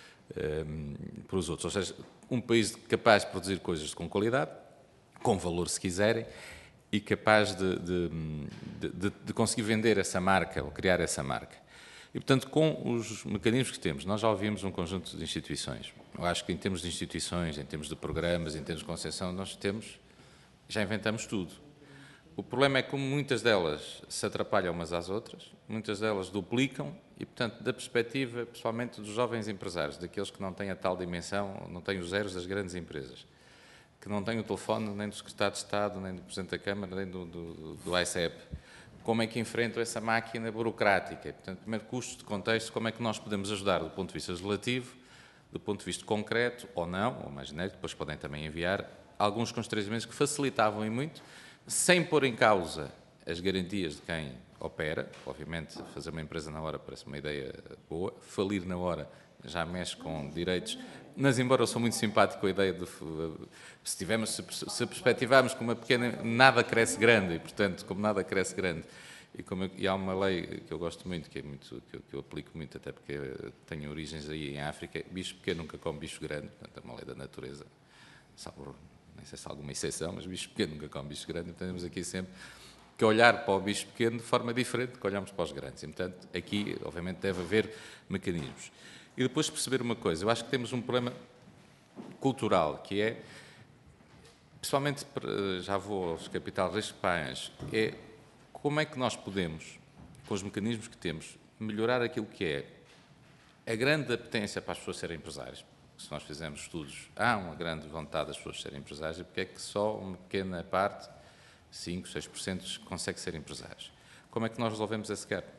um, por os outros. Ou seja, um país capaz de produzir coisas com qualidade, com valor, se quiserem, e capaz de, de, de, de conseguir vender essa marca ou criar essa marca. E, portanto, com os mecanismos que temos, nós já ouvimos um conjunto de instituições. Eu acho que em termos de instituições, em termos de programas, em termos de concessão, nós temos, já inventamos tudo. O problema é que muitas delas se atrapalham umas às outras, muitas delas duplicam e, portanto, da perspectiva, principalmente dos jovens empresários, daqueles que não têm a tal dimensão, não têm os zeros das grandes empresas, que não têm o telefone nem do Secretário de Estado, nem do Presidente da Câmara, nem do, do, do A I C E P. Como é que enfrentam essa máquina burocrática? Portanto, primeiro, custos de contexto, como é que nós podemos ajudar do ponto de vista legislativo, do ponto de vista concreto, ou não, ou mais genérico, depois podem também enviar alguns constrangimentos que facilitavam e muito, sem pôr em causa as garantias de quem opera. Obviamente, fazer uma empresa na hora parece uma ideia boa, falir na hora já mexe com direitos, mas embora eu sou muito simpático com a ideia de, se, tivermos, se, se perspectivarmos como uma pequena, nada cresce grande, e portanto, como nada cresce grande, e, como eu, e há uma lei que eu gosto muito, que, é muito que, eu, que eu aplico muito, até porque tenho origens aí em África, bicho pequeno nunca come bicho grande, portanto é uma lei da natureza, salvo, nem sei se há alguma exceção, mas bicho pequeno nunca come bicho grande, então temos aqui sempre que olhar para o bicho pequeno de forma diferente do que olhamos para os grandes, e portanto aqui obviamente deve haver mecanismos. E depois perceber uma coisa, eu acho que temos um problema cultural, que é, principalmente, já vou aos capital risco pais, é como é que nós podemos, com os mecanismos que temos, melhorar aquilo que é a grande apetência para as pessoas serem empresários. Se nós fizermos estudos, há uma grande vontade das pessoas serem empresários, e porque é que só uma pequena parte, cinco, seis por cento, consegue ser empresários. Como é que nós resolvemos esse gap?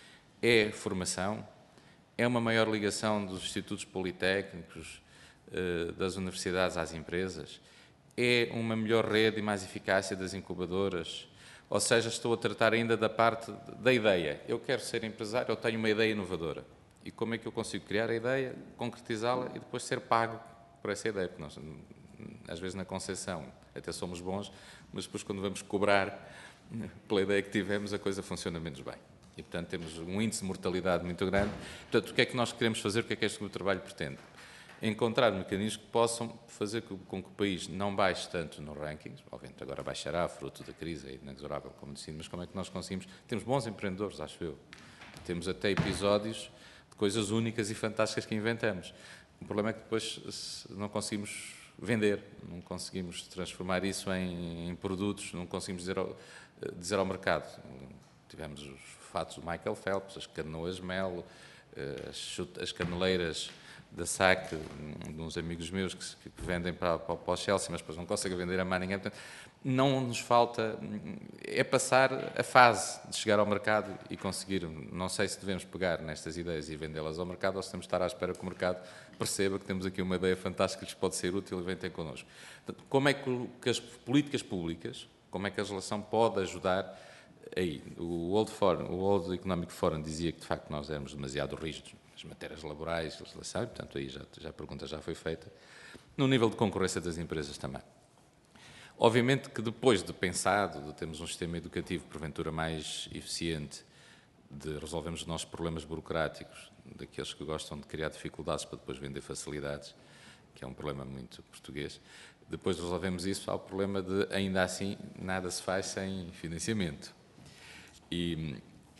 É formação, é uma maior ligação dos institutos politécnicos, das universidades às empresas, é uma melhor rede e mais eficácia das incubadoras, ou seja, estou a tratar ainda da parte da ideia. Eu quero ser empresário, eu tenho uma ideia inovadora. E como é que eu consigo criar a ideia, concretizá-la e depois ser pago por essa ideia? Porque nós, às vezes, na concepção, até somos bons, mas depois, quando vamos cobrar pela ideia que tivemos, a coisa funciona menos bem. E, portanto, temos um índice de mortalidade muito grande. Portanto, o que é que nós queremos fazer? O que é que este grupo de trabalho pretende? encontrar mecanismos que possam fazer com que o país não baixe tanto no rankings, obviamente agora baixará, fruto da crise, é inexorável, como disse, mas como é que nós conseguimos? Temos bons empreendedores, acho eu. Temos até episódios de coisas únicas e fantásticas que inventamos. O problema é que depois não conseguimos vender, não conseguimos transformar isso em, em produtos, não conseguimos dizer ao, dizer ao mercado. Tivemos os fatos do Michael Phelps, as canoas Melo, as, chute, as caneleiras da S A C, de uns amigos meus que, que vendem para, para, para o Chelsea, mas depois não conseguem vender a mais ninguém. Portanto, não nos falta, é passar a fase de chegar ao mercado e conseguir, não sei se devemos pegar nestas ideias e vendê-las ao mercado ou se temos de estar à espera que o mercado perceba que temos aqui uma ideia fantástica que lhes pode ser útil e vem ter connosco. Portanto, como é que, que as políticas públicas, como é que a legislação pode ajudar aí? O World, Forum, o World Economic Forum dizia que, de facto, nós éramos demasiado rígidos nas matérias laborais, legislação, e, portanto, aí já, já a pergunta já foi feita. No nível de concorrência das empresas também. Obviamente que depois de pensado, de termos um sistema educativo, porventura, mais eficiente, de resolvermos os nossos problemas burocráticos, daqueles que gostam de criar dificuldades para depois vender facilidades, que é um problema muito português, depois de resolvemos isso, há o problema de, ainda assim, nada se faz sem financiamento. E,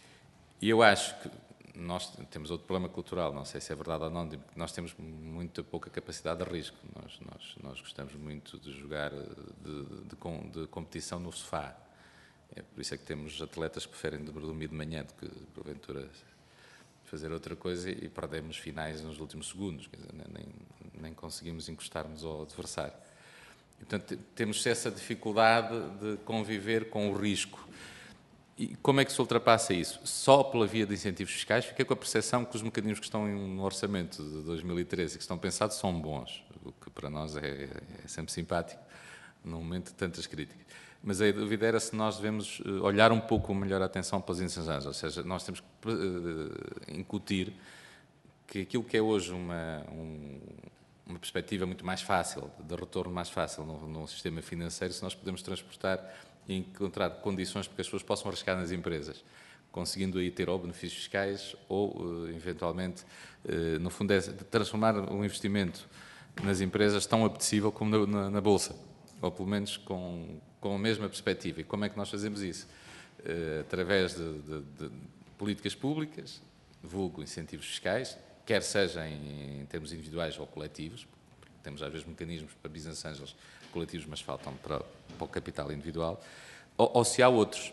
e eu acho que nós temos outro problema cultural, não sei se é verdade ou não, nós temos muito pouca capacidade de risco. Nós, nós, nós gostamos muito de jogar de, de, de competição no sofá. É por isso é que temos atletas que preferem dormir de manhã do que, porventura, fazer outra coisa e perdemos finais nos últimos segundos. Quer dizer, nem, nem conseguimos encostar-nos ao adversário. E, portanto, temos essa dificuldade de conviver com o risco. E como é que se ultrapassa isso? Só pela via de incentivos fiscais? Fiquei com a percepção que os mecanismos que estão no orçamento de dois mil e treze e que estão pensados são bons, o que para nós é, é sempre simpático, num momento de tantas críticas. Mas a dúvida era se nós devemos olhar um pouco melhor a atenção para os incentivos, ou seja, nós temos que uh, incutir que aquilo que é hoje uma, um, uma perspectiva muito mais fácil, de retorno mais fácil no, no sistema financeiro, se nós podemos transportar e encontrar condições para que as pessoas possam arriscar nas empresas, conseguindo aí ter ou benefícios fiscais ou, eventualmente, no fundo, é transformar o investimento nas empresas tão apetecível como na, na Bolsa, ou pelo menos com, com a mesma perspectiva. E como é que nós fazemos isso? Através de, de, de políticas públicas, vulgo incentivos fiscais, quer seja em, em termos individuais ou coletivos, porque temos às vezes mecanismos para business angels coletivos, mas faltam para, para o capital individual, ou, ou se há outros,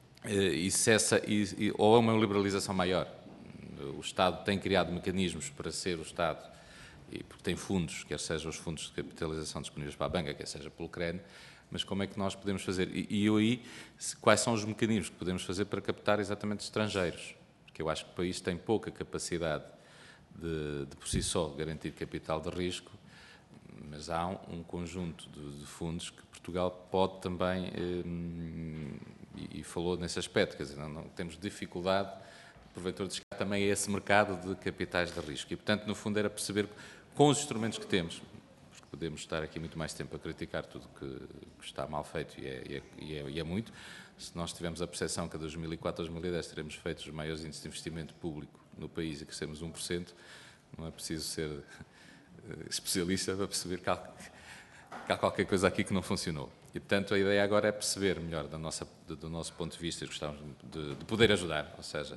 e se essa, e, e, ou é uma liberalização maior. O Estado tem criado mecanismos para ser o Estado, e porque tem fundos, quer sejam os fundos de capitalização disponíveis para a banca, quer seja pelo C R E N, mas como é que nós podemos fazer? E, e eu aí, quais são os mecanismos que podemos fazer para captar exatamente estrangeiros? Porque eu acho que o país tem pouca capacidade de, de por si só, garantir capital de risco, mas há um, um conjunto de, de fundos que Portugal pode também, eh, e, e falou nesse aspecto, quer dizer, não, não temos dificuldade, porventura, de chegar também a esse mercado de capitais de risco. E, portanto, no fundo, era perceber, com os instrumentos que temos, porque podemos estar aqui muito mais tempo a criticar tudo que, que está mal feito, e é, e, é, e, é, e é muito, se nós tivermos a percepção que de dois mil e quatro a dois mil e dez teremos feito os maiores índices de investimento público no país e crescemos um por cento, não é preciso ser especialista para perceber que há, que há qualquer coisa aqui que não funcionou. E, portanto, a ideia agora é perceber melhor do nosso, do nosso ponto de vista, e gostávamos de, de poder ajudar, ou seja,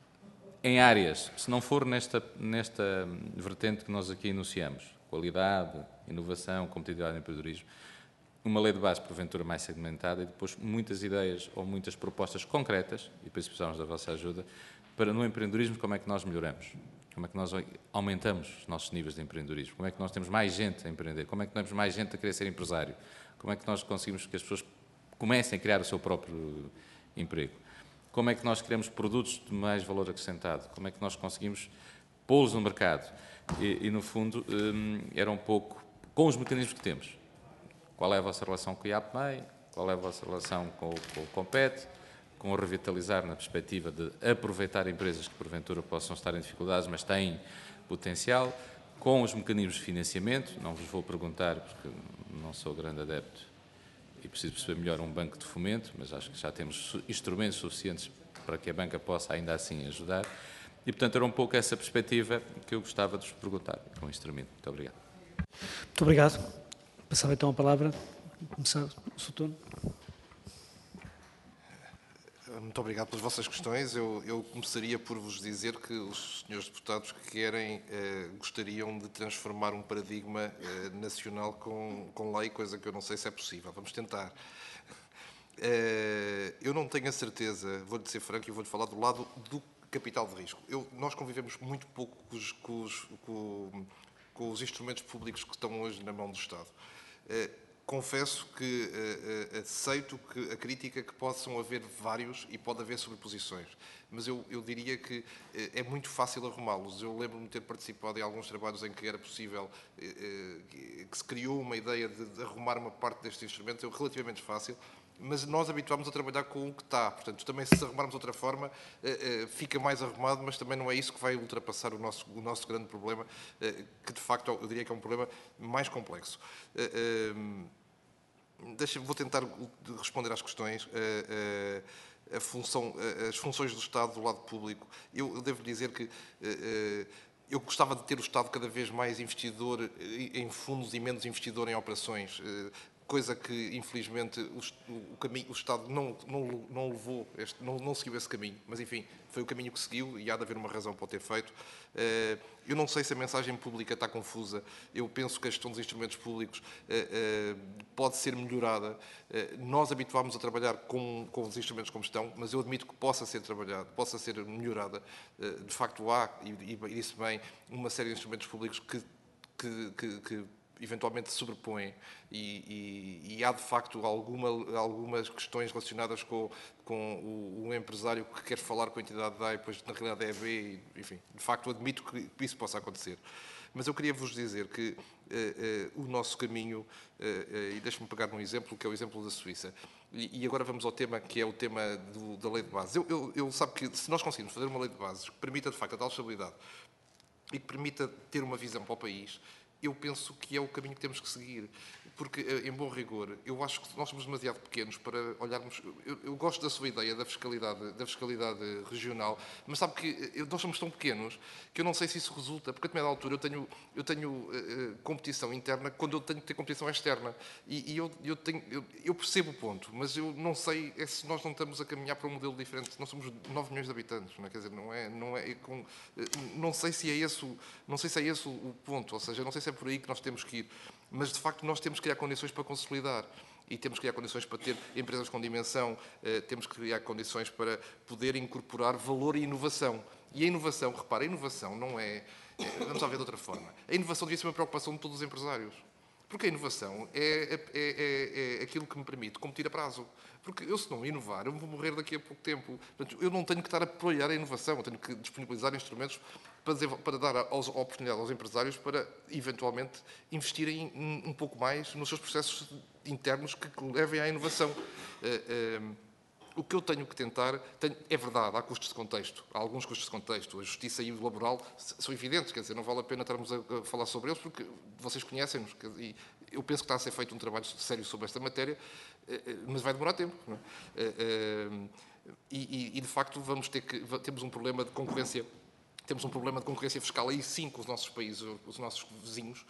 em áreas, se não for nesta, nesta vertente que nós aqui enunciamos, qualidade, inovação, competitividade e empreendedorismo, uma lei de base, porventura, mais segmentada e depois muitas ideias ou muitas propostas concretas, e depois precisamos da vossa ajuda, para no empreendedorismo como é que nós melhoramos. Como é que nós aumentamos os nossos níveis de empreendedorismo? Como é que nós temos mais gente a empreender? Como é que temos mais gente a querer ser empresário? Como é que nós conseguimos que as pessoas comecem a criar o seu próprio emprego? Como é que nós criamos produtos de mais valor acrescentado? Como é que nós conseguimos pô-los no mercado? E, e no fundo, um, era um pouco com os mecanismos que temos. Qual é a vossa relação com o I A P M E I? Qual é a vossa relação com, com o Compete? Com o revitalizar na perspectiva de aproveitar empresas que porventura possam estar em dificuldades, mas têm potencial, com os mecanismos de financiamento, não vos vou perguntar porque não sou grande adepto e preciso perceber melhor um banco de fomento, mas acho que já temos instrumentos suficientes para que a banca possa ainda assim ajudar, E, portanto, era um pouco essa perspectiva que eu gostava de vos perguntar. Com isto termino. Muito obrigado. Muito obrigado. Passava então a palavra. Começar o seu turno. Muito obrigado pelas vossas questões. Eu, eu começaria por vos dizer que os senhores deputados que querem, eh, gostariam de transformar um paradigma eh, nacional com, com lei, coisa que eu não sei se é possível. Vamos tentar. Eh, eu não tenho a certeza, vou-lhe ser franco e vou-lhe falar do lado do capital de risco. Eu, nós convivemos muito pouco com os, com, os, com, com os instrumentos públicos que estão hoje na mão do Estado. Eh, Confesso que uh, uh, aceito que a crítica que possam haver vários e pode haver sobreposições, mas eu, eu diria que uh, é muito fácil arrumá-los. Eu lembro-me de ter participado em alguns trabalhos em que era possível, uh, uh, que se criou uma ideia de, de arrumar uma parte destes instrumentos, é relativamente fácil, mas nós habituámos a trabalhar com o que está. Portanto, também se arrumarmos de outra forma, uh, uh, fica mais arrumado, mas também não é isso que vai ultrapassar o nosso, o nosso grande problema, uh, que de facto eu diria que é um problema mais complexo. Uh, uh, Deixa, vou tentar responder às questões. A, a, a função, as funções do Estado do lado público. Eu, eu devo dizer que eu gostava de ter o Estado cada vez mais investidor em fundos e menos investidor em operações. Coisa que, infelizmente, o, o, caminho, o Estado não, não, não levou, este, não, não seguiu esse caminho. Mas, enfim, foi o caminho que seguiu e há de haver uma razão para o ter feito. Eu não sei se a mensagem pública está confusa. Eu penso que a gestão dos instrumentos públicos pode ser melhorada. Nós habituámos a trabalhar com, com os instrumentos como estão, mas eu admito que possa ser trabalhado, possa ser melhorada. De facto, há, e, e disse bem, uma série de instrumentos públicos que, que, que, que eventualmente se sobrepõem e, e, e há, de facto, alguma, algumas questões relacionadas com, com o, o empresário que quer falar com a entidade da A e depois, na realidade, é a B, e, enfim, de facto, admito que isso possa acontecer. Mas eu queria vos dizer que uh, uh, o nosso caminho, uh, uh, e deixe-me pegar num exemplo, que é o exemplo da Suíça, e, e agora vamos ao tema que é o tema do, da lei de bases. Eu, eu, eu sabe que se nós conseguirmos fazer uma lei de bases que permita, de facto, a tal estabilidade e que permita ter uma visão para o país, eu penso que é o caminho que temos que seguir. Porque, em bom rigor, eu acho que nós somos demasiado pequenos para olharmos... Eu, eu gosto da sua ideia da fiscalidade, da fiscalidade regional, mas sabe que eu, nós somos tão pequenos que eu não sei se isso resulta, porque a determinada altura eu tenho, eu tenho uh, competição interna quando eu tenho que ter competição externa. E, e eu, eu, tenho, eu, eu percebo o ponto, mas eu não sei é se nós não estamos a caminhar para um modelo diferente. Nós somos nove milhões de habitantes, não é? Quer dizer, não é... Não, é com, não sei se é esse, não sei se é esse o ponto, ou seja, não sei se é por aí que nós temos que ir. Mas, de facto, nós temos que criar condições para consolidar e temos que criar condições para ter empresas com dimensão, temos que criar condições para poder incorporar valor e inovação. E a inovação, repara, a inovação não é... Vamos lá ver de outra forma. A inovação devia ser uma preocupação de todos os empresários. Porque a inovação é, é, é, é aquilo que me permite competir a prazo. Porque eu, se não inovar, eu vou morrer daqui a pouco tempo. Portanto, eu não tenho que estar a apoiar a inovação, eu tenho que disponibilizar instrumentos para, dizer, para dar a, a oportunidade aos empresários para, eventualmente, investirem um pouco mais nos seus processos internos que levem à inovação. Uh, uh, O que eu tenho que tentar, tenho, é verdade, há custos de contexto, há alguns custos de contexto, a justiça e o laboral são evidentes, quer dizer, não vale a pena estarmos a, a falar sobre eles, porque vocês conhecem-nos, e eu penso que está a ser feito um trabalho sério sobre esta matéria, mas vai demorar tempo, não é? E, e, de facto, vamos ter que, temos um problema de concorrência. Temos um problema de concorrência fiscal aí sim com os nossos países, os nossos vizinhos,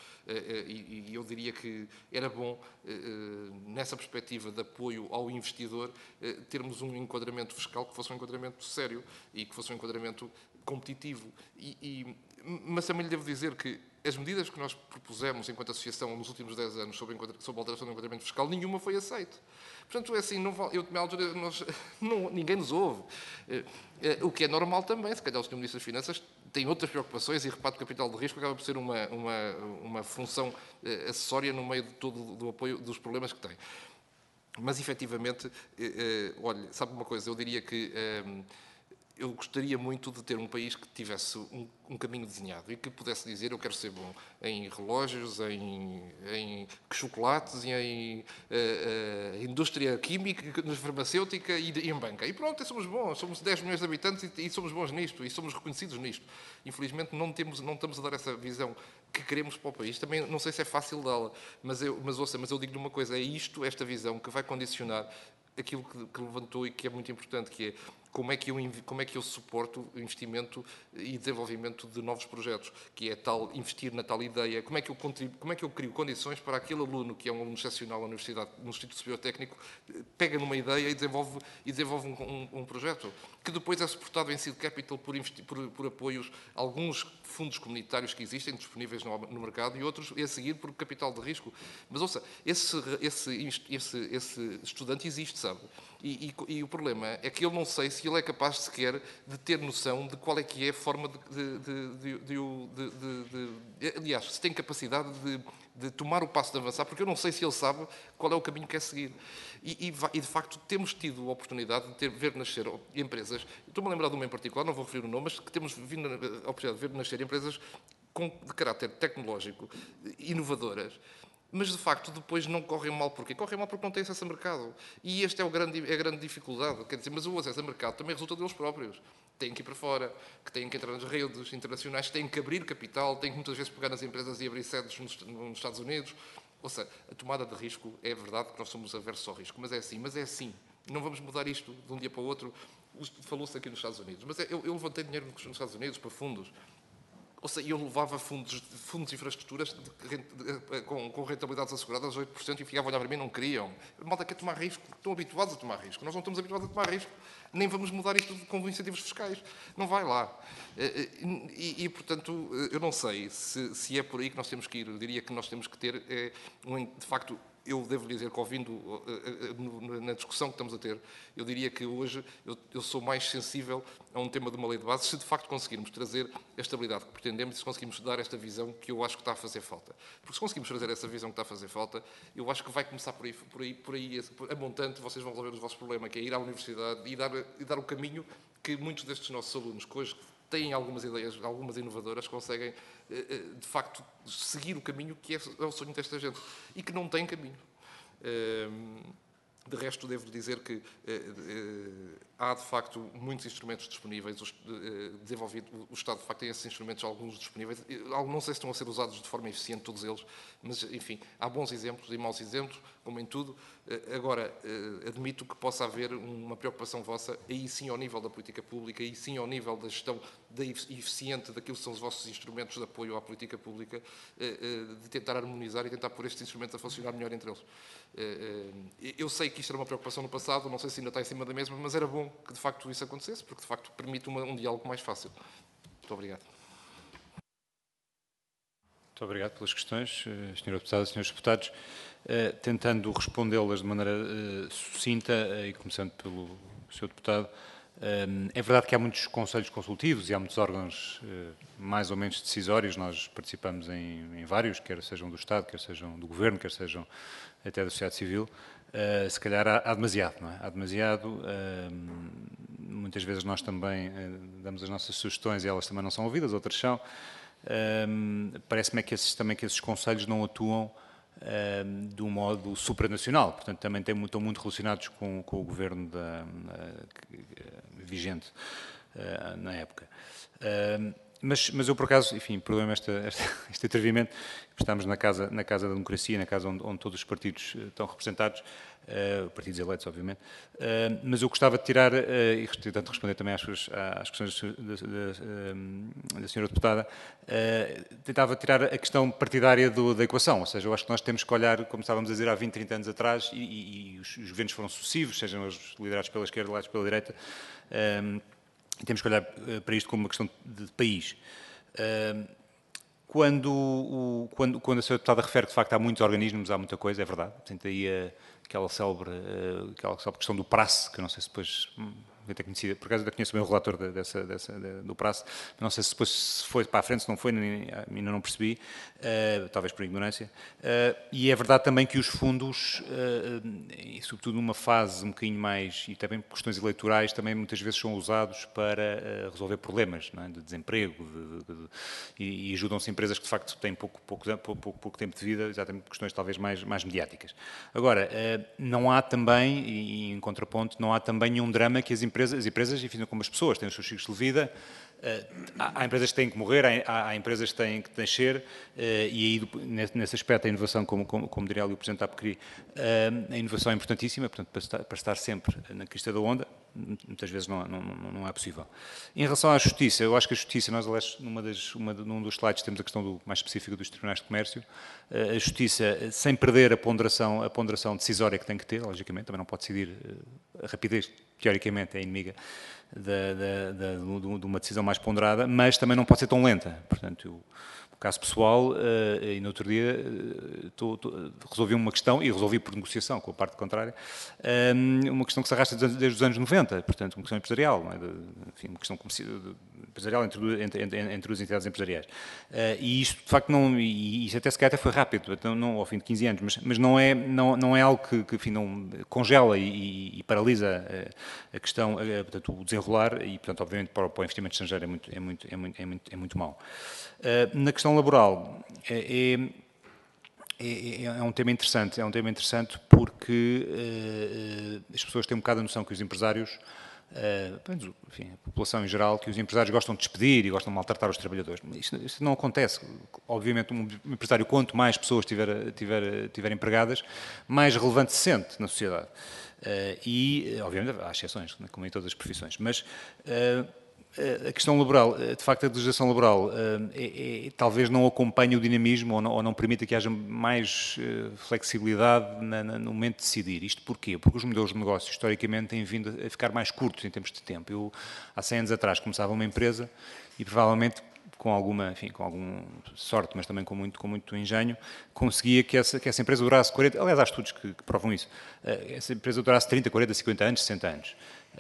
e eu diria que era bom, nessa perspectiva de apoio ao investidor, termos um enquadramento fiscal que fosse um enquadramento sério e que fosse um enquadramento competitivo. E, e, mas também lhe devo dizer que as medidas que nós propusemos enquanto associação nos últimos dez anos sobre, sobre a alteração do enquadramento fiscal, nenhuma foi aceita. Portanto, é assim, não vale, eu, na altura, nós, não, ninguém nos ouve. O que é normal também, se calhar o senhor Ministro das Finanças tem outras preocupações e reparte o capital de risco acaba por ser uma, uma, uma função acessória no meio de todo do apoio dos problemas que tem. Mas, efetivamente, olha, sabe uma coisa, eu diria que eu gostaria muito de ter um país que tivesse um, um caminho desenhado e que pudesse dizer eu quero ser bom em relógios, em, em chocolates, em uh, uh, indústria química, farmacêutica e, e em banca. E pronto, somos bons, somos dez milhões de habitantes e, e somos bons nisto e somos reconhecidos nisto. Infelizmente não, temos, não estamos a dar essa visão que queremos para o país. Também não sei se é fácil dá-la, mas, eu, mas ouça, mas eu digo-lhe uma coisa, é isto, esta visão, que vai condicionar aquilo que, que levantou e que é muito importante, que é como é que eu, como é que eu suporto o investimento e desenvolvimento de novos projetos, que é tal, investir na tal ideia, como é que eu contribuo, como é que eu crio condições para aquele aluno, que é um aluno excepcional na Universidade, no Instituto Superior Técnico, pega numa ideia e desenvolve, e desenvolve um, um, um projeto, que depois é suportado em seed capital por, por, por apoios, alguns fundos comunitários que existem, disponíveis no, no mercado, e outros a seguir por capital de risco. Mas, ouça, esse, esse, esse, esse estudante existe, sabe? E, e, e o problema é que eu não sei se ele é capaz sequer de ter noção de qual é que é a forma de... de, de, de, de, de, de aliás, se tem capacidade de, de tomar o passo de avançar, porque eu não sei se ele sabe qual é o caminho que quer seguir. E, e, e de facto, temos tido a oportunidade de ter, ver nascer empresas, estou-me a lembrar de uma em particular, não vou referir o nome, mas que temos vindo a oportunidade de ver nascer empresas com, de caráter tecnológico, inovadoras, mas de facto depois não correm mal. Porquê? Correm mal porque não têm acesso a mercado. E esta é, o grande, é a grande dificuldade. Quer dizer, mas o acesso a mercado também resulta deles próprios. Têm que ir para fora, que têm que entrar nas redes internacionais, têm que abrir capital, têm que muitas vezes pegar nas empresas e abrir sedes nos, nos Estados Unidos. Ou seja, a tomada de risco, é verdade que nós somos aversos ao risco, mas é assim, mas é assim. Não vamos mudar isto de um dia para o outro. Falou-se aqui nos Estados Unidos, mas eu, eu levantei dinheiro nos Estados Unidos para fundos. Ou seja, eu levava fundos, fundos de infraestruturas de, de, de, com, com rentabilidades asseguradas a oito por cento e ficavam a olhar para mim, não queriam. A malta quer tomar risco, estão habituados a tomar risco. Nós não estamos habituados a tomar risco. Nem vamos mudar isto com incentivos fiscais. Não vai lá. E, e, e portanto, eu não sei se, se é por aí que nós temos que ir. Eu diria que nós temos que ter, é, um, de facto... Eu devo lhe dizer que, ouvindo na discussão que estamos a ter, eu diria que hoje eu, eu sou mais sensível a um tema de uma lei de base, se de facto conseguirmos trazer a estabilidade que pretendemos e se conseguirmos dar esta visão que eu acho que está a fazer falta. Porque se conseguirmos trazer essa visão que está a fazer falta, eu acho que vai começar por aí, por aí, por aí a montante, vocês vão resolver os vossos problemas, que é ir à universidade e dar, e dar o caminho que muitos destes nossos alunos, que hoje têm algumas ideias, algumas inovadoras, conseguem, de facto, seguir o caminho que é o sonho desta gente e que não tem caminho. De resto, devo dizer que há, de facto, muitos instrumentos disponíveis desenvolvidos. O Estado, de facto, tem esses instrumentos, alguns disponíveis. Não sei se estão a ser usados de forma eficiente, todos eles, mas, enfim, há bons exemplos e maus exemplos, como em tudo. Agora, admito que possa haver uma preocupação vossa, aí sim ao nível da política pública, aí sim ao nível da gestão da eficiente daquilo que são os vossos instrumentos de apoio à política pública, de tentar harmonizar e tentar pôr estes instrumentos a funcionar melhor entre eles. Eu sei que isto era uma preocupação no passado, não sei se ainda está em cima da mesma, mas era bom que de facto isso acontecesse, porque de facto permite uma, um diálogo mais fácil. Muito obrigado. Muito obrigado pelas questões, senhora Deputada, senhores Deputados. Tentando respondê-las de maneira sucinta, e começando pelo senhor Deputado, é verdade que há muitos conselhos consultivos e há muitos órgãos mais ou menos decisórios. Nós participamos em, em vários, quer sejam do Estado, quer sejam do Governo, quer sejam até da sociedade civil. Uh, se calhar há, há demasiado, não é? Há demasiado. Uh, muitas vezes nós também uh, damos as nossas sugestões e elas também não são ouvidas, outras são. Uh, Parece-me é que esses, também que esses conselhos não atuam uh, de um modo supranacional, portanto também têm, estão muito relacionados com, com o governo da, uh, vigente uh, na época. Uh, Mas, mas eu, por acaso, enfim, perdoem-me este, este, este atrevimento, estamos na Casa, na casa da Democracia, na casa onde, onde todos os partidos estão representados, uh, partidos eleitos, obviamente, uh, mas eu gostava de tirar, uh, e portanto responder também às, suas, às questões da, da, da senhora Deputada, uh, tentava tirar a questão partidária do, da equação, ou seja, eu acho que nós temos que olhar, como estávamos a dizer, há vinte, trinta anos atrás, e, e, e os, os governos foram sucessivos, sejam os liderados pela esquerda, liderados pela direita, um, e temos que olhar para isto como uma questão de país. Quando, o, quando, quando a senhora Deputada refere que, de facto, há muitos organismos, há muita coisa, é verdade. Portanto, aí aquela célebre, aquela célebre questão do praxe, que eu não sei se depois... Eu ter conhecido, por acaso, eu conheço bem o relator dessa, dessa, do praxe, não sei se depois se foi para a frente, se não foi, ainda não percebi, uh, talvez por ignorância. Uh, e é verdade também que os fundos, uh, e sobretudo numa fase um bocadinho mais, e também por questões eleitorais, também muitas vezes são usados para uh, resolver problemas, não é? De desemprego, de, de, de, e, e ajudam-se empresas que de facto têm pouco, pouco, pouco, pouco tempo de vida, exatamente por questões talvez mais, mais mediáticas. Agora, uh, não há também, e, e em contraponto, não há também nenhum drama que as empresas, as empresas, enfim, como as pessoas, têm os seus ciclos de vida, Há, há empresas que têm que morrer, há, há empresas que têm que nascer, e aí, nesse aspecto, a inovação, como, como, como diria ali o Presidente da APCRI, a inovação é importantíssima, portanto, para estar, para estar sempre na crista da onda, muitas vezes não, não, não é possível. Em relação à justiça, eu acho que a justiça, nós, aliás, numa das, uma, num dos slides temos a questão do, mais específica dos tribunais de comércio, a justiça, sem perder a ponderação, a ponderação decisória que tem que ter, logicamente, também não pode decidir, a rapidez, teoricamente, é inimiga de, de, de, de uma decisão mais ponderada, mas também não pode ser tão lenta. Portanto, eu, no caso pessoal, e no outro dia tô, tô, resolvi uma questão, e resolvi por negociação com a parte contrária, uma questão que se arrasta desde os anos noventa, portanto, uma questão empresarial, não é? de, enfim, uma questão empresarial entre, entre, entre, entre as entidades empresariais. E isto, de facto, não, e isto até se calhar até foi rápido, então, não, ao fim de quinze anos, mas, mas não, é, não, não é algo que, que enfim, não congela e, e, e paralisa a, a questão, a, portanto, o desenrolar, e, portanto, obviamente, para o, para o investimento estrangeiro é muito, é muito, é muito, é muito, é muito mau. Na questão laboral, é, é, é um tema interessante, é um tema interessante porque uh, as pessoas têm um bocado a noção que os empresários, uh, enfim, a população em geral, que os empresários gostam de despedir e gostam de maltratar os trabalhadores. Isto, isto não acontece. Obviamente, um empresário, quanto mais pessoas tiver, tiver, tiver empregadas, mais relevante se sente na sociedade. Uh, e, obviamente, há exceções, como em todas as profissões, mas... Uh, a questão laboral, de facto, a legislação laboral é, é, talvez não acompanhe o dinamismo ou não, ou não permita que haja mais flexibilidade na, na, no momento de decidir. Isto porquê? Porque os modelos de negócio, historicamente, têm vindo a ficar mais curtos em termos de tempo. Eu, há cem anos atrás, começava uma empresa e, provavelmente, com alguma, enfim, com alguma sorte, mas também com muito, com muito engenho, conseguia que essa, que essa empresa durasse quarenta... Aliás, há estudos que, que provam isso. Essa empresa durasse trinta, quarenta, cinquenta anos, sessenta anos.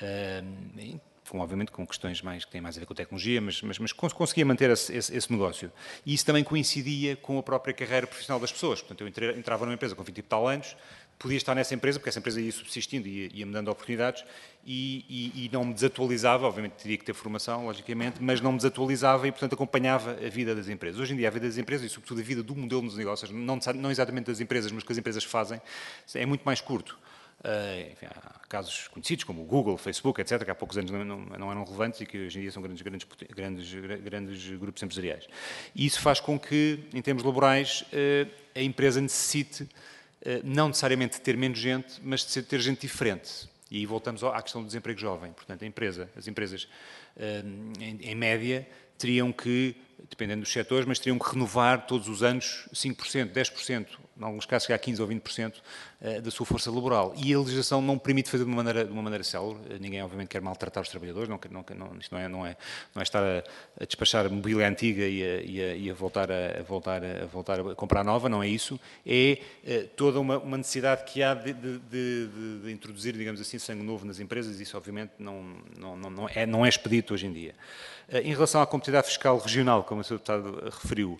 E, com, obviamente, com questões mais, que têm mais a ver com tecnologia, mas, mas, mas conseguia manter esse, esse, esse negócio. E isso também coincidia com a própria carreira profissional das pessoas. Portanto, eu entre, entrava numa empresa com vinte e tal anos, podia estar nessa empresa, porque essa empresa ia subsistindo e ia, ia me dando oportunidades, e, e, e não me desatualizava, obviamente teria que ter formação, logicamente, mas não me desatualizava e, portanto, acompanhava a vida das empresas. Hoje em dia, a vida das empresas, e sobretudo a vida do modelo dos negócios, não, não exatamente das empresas, mas o que as empresas fazem, é muito mais curto. Uh, enfim, há casos conhecidos como o Google, o Facebook, etcétera, que há poucos anos não, não, não eram relevantes e que hoje em dia são grandes, grandes, grandes, grandes grupos empresariais. E isso faz com que, em termos laborais, uh, a empresa necessite uh, não necessariamente de ter menos gente, mas de ter gente diferente. E aí voltamos à questão do desemprego jovem. Portanto, a empresa, as empresas, uh, em, em média, teriam que, dependendo dos setores, mas teriam que renovar todos os anos cinco por cento, dez por cento, em alguns casos chegar a quinze por cento ou vinte por cento da sua força laboral. E a legislação não permite fazer de uma maneira, de uma maneira célere. Ninguém, obviamente, quer maltratar os trabalhadores, não, não, não, isto não é, não, é, não é estar a, a despachar a mobília antiga e a, e a, e a, voltar a, a, voltar a, voltar a comprar nova, não é isso. É, é toda uma, uma necessidade que há de, de, de, de introduzir, digamos assim, sangue novo nas empresas, e isso, obviamente, não, não, não, não, é, não é expedito hoje em dia. Em relação à competitividade fiscal regional, como o senhor Deputado referiu,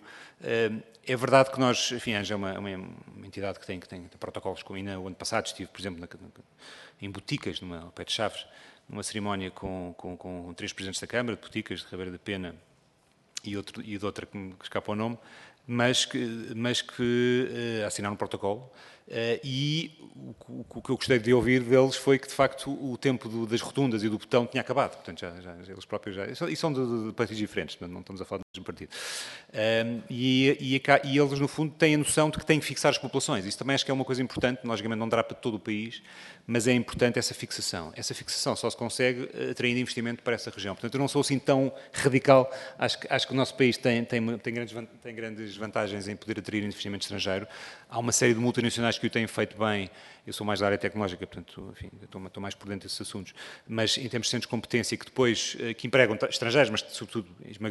é verdade que nós, enfim, a ANJA é uma, uma, uma entidade que tem, que tem protocolos com a I N A. O ano passado estive, por exemplo, na, em Boticas, numa, ao pé de Chaves, numa cerimónia com, com, com três presidentes da Câmara, de Boticas, de Ribeira da Pena e, outro, e de outra que me escapa o nome, mas que, mas que uh, assinaram um protocolo. Uh, e o, o que eu gostei de ouvir deles foi que, de facto, o tempo do, das rotundas e do botão tinha acabado. Portanto, já, já, eles próprios já... E são de, de partidos diferentes, não estamos a falar do mesmo partido. Uh, e, e, e eles, no fundo, têm a noção de que têm que fixar as populações. Isso também acho que é uma coisa importante, logicamente não dará para todo o país, mas é importante essa fixação. Essa fixação só se consegue atraindo investimento para essa região. Portanto, eu não sou assim tão radical. Acho que, acho que o nosso país tem, tem, tem, grandes, tem grandes vantagens em poder atrair investimento estrangeiro. Há uma série de multinacionais que o têm feito bem. Eu sou mais da área tecnológica, portanto, enfim, estou, estou mais por dentro desses assuntos. Mas em termos de centros de competência, que depois, que empregam estrangeiros, mas sobretudo,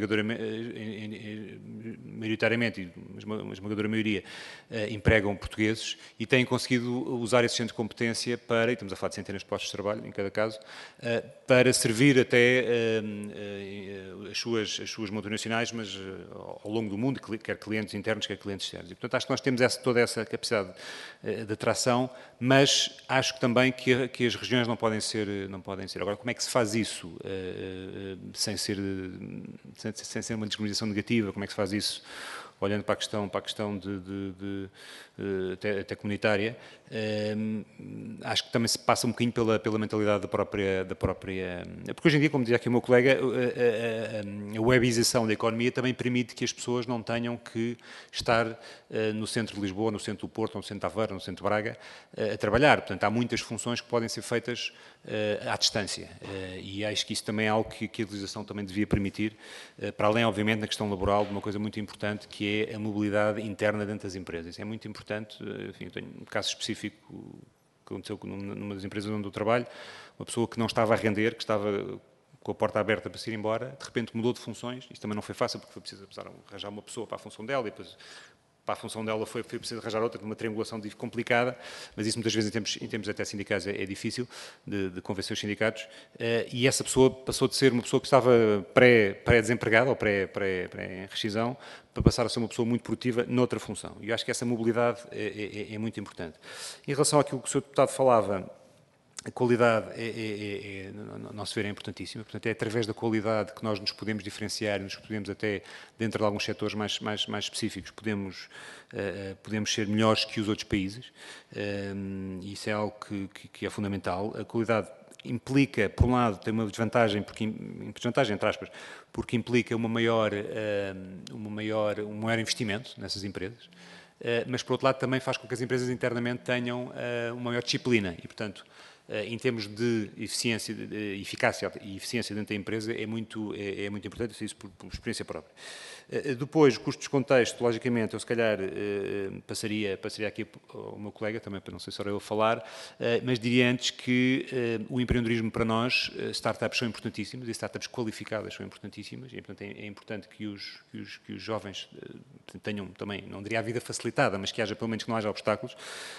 maioritariamente, uma esmagadora maioria, empregam portugueses e têm conseguido usar esse centro de competência para, e estamos a falar de centenas de postos de trabalho, em cada caso, para servir até as suas, as suas multinacionais, mas ao longo do mundo, quer clientes internos, quer clientes externos. E, portanto, acho que nós temos essa, toda essa capacidade de atração, mas acho que também que, que as regiões não podem ser, não podem ser. Agora, como é que se faz isso uh, uh, sem, ser, sem, sem ser uma discriminação negativa? Como é que se faz isso, olhando para a questão, para a questão de, de, de, de até, até comunitária, um, acho que também se passa um bocadinho pela, pela mentalidade da própria, da própria... Porque hoje em dia, como dizia aqui o meu colega, a, a, a webização da economia também permite que as pessoas não tenham que estar uh, no centro de Lisboa, no centro do Porto, no centro de Aveiro, no centro de Braga, uh, a trabalhar. Portanto, há muitas funções que podem ser feitas uh, à distância. Uh, e acho que isso também é algo que, que a legislação também devia permitir, uh, para além, obviamente, na questão laboral, de uma coisa muito importante, que é a mobilidade interna dentro das empresas. Isso é muito importante. Uh, enfim, eu tenho um caso específico que aconteceu numa das empresas onde eu trabalho, uma pessoa que não estava a render, que estava com a porta aberta para se ir embora, de repente mudou de funções. Isto também não foi fácil, porque foi preciso arranjar uma pessoa para a função dela, e depois para a função dela foi, foi preciso arranjar outra, uma triangulação complicada, mas isso muitas vezes em termos, em termos até sindicais é, é difícil de, de convencer os sindicatos, uh, e essa pessoa passou de ser uma pessoa que estava pré, pré-desempregada ou pré-rescisão, para passar a ser uma pessoa muito produtiva noutra função. E eu acho que essa mobilidade é, é, é muito importante. Em relação àquilo que o senhor deputado falava, a qualidade, é, é, é, no nosso ver, é importantíssima. Portanto, é através da qualidade que nós nos podemos diferenciar e nos podemos até, dentro de alguns setores mais, mais, mais específicos, podemos, uh, podemos ser melhores que os outros países. Um, isso é algo que, que, que é fundamental. A qualidade implica, por um lado, tem uma desvantagem, porque, desvantagem entre aspas, porque implica uma maior, uh, uma maior, um maior investimento nessas empresas, uh, mas, por outro lado, também faz com que as empresas internamente tenham uh, uma maior disciplina e, portanto, em termos de eficiência, de eficácia e eficiência dentro da empresa, é muito, é, é muito importante, isso por, por experiência própria. Depois, custos de contexto, logicamente, eu se calhar passaria, passaria aqui ao meu colega, também para não sei se era eu a falar, mas diria antes que o empreendedorismo para nós, startups são importantíssimas, e startups qualificadas são importantíssimas, e portanto é, é importante que os, que, os, que os jovens tenham também, não diria a vida facilitada, mas que haja pelo menos que não haja obstáculos.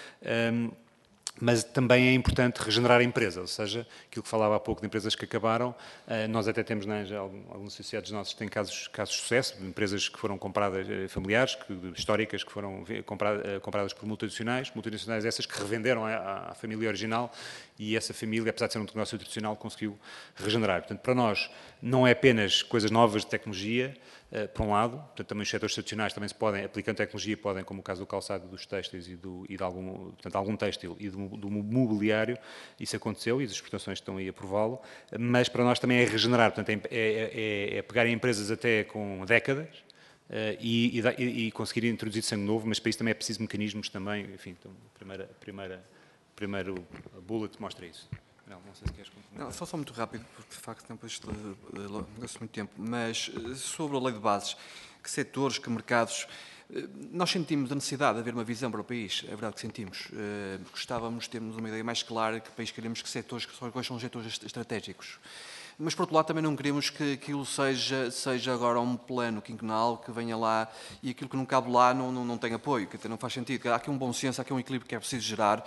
Mas também é importante regenerar a empresa, ou seja, aquilo que falava há pouco de empresas que acabaram, nós até temos na Anja alguns associados nossos que têm casos, casos de sucesso, de empresas que foram compradas, familiares, que, históricas, que foram compradas, compradas por multinacionais, multinacionais essas que revenderam à, à família original, e essa família, apesar de ser um negócio tradicional, conseguiu regenerar. Portanto, para nós, não é apenas coisas novas de tecnologia, Uh, por um lado, portanto, também os setores tradicionais também se podem, aplicando tecnologia, podem, como o caso do calçado, dos têxteis e, do, e de algum, portanto, algum têxtil e do, do mobiliário, isso aconteceu e as exportações estão aí a prová-lo, mas para nós também é regenerar, portanto, é, é, é pegar em empresas até com décadas uh, e, e, e conseguir introduzir sangue novo, mas para isso também é preciso mecanismos também, enfim, então, a primeira, a primeira, a primeiro bullet mostra isso. Não, não sei se queres complementar. Não, só, só muito rápido, porque de facto tempo isto gasta muito tempo, mas sobre a lei de bases, que setores, que mercados, nós sentimos a necessidade de haver uma visão para o país, é verdade que sentimos. Gostávamos de termos uma ideia mais clara que país queremos, que setores, quais são os setores estratégicos. Mas, por outro lado, também não queremos que aquilo seja, seja agora um plano quinquenal que venha lá e aquilo que não cabe lá não, não, não tem apoio, que até não faz sentido. Há aqui um bom senso, há aqui um equilíbrio que é preciso gerar,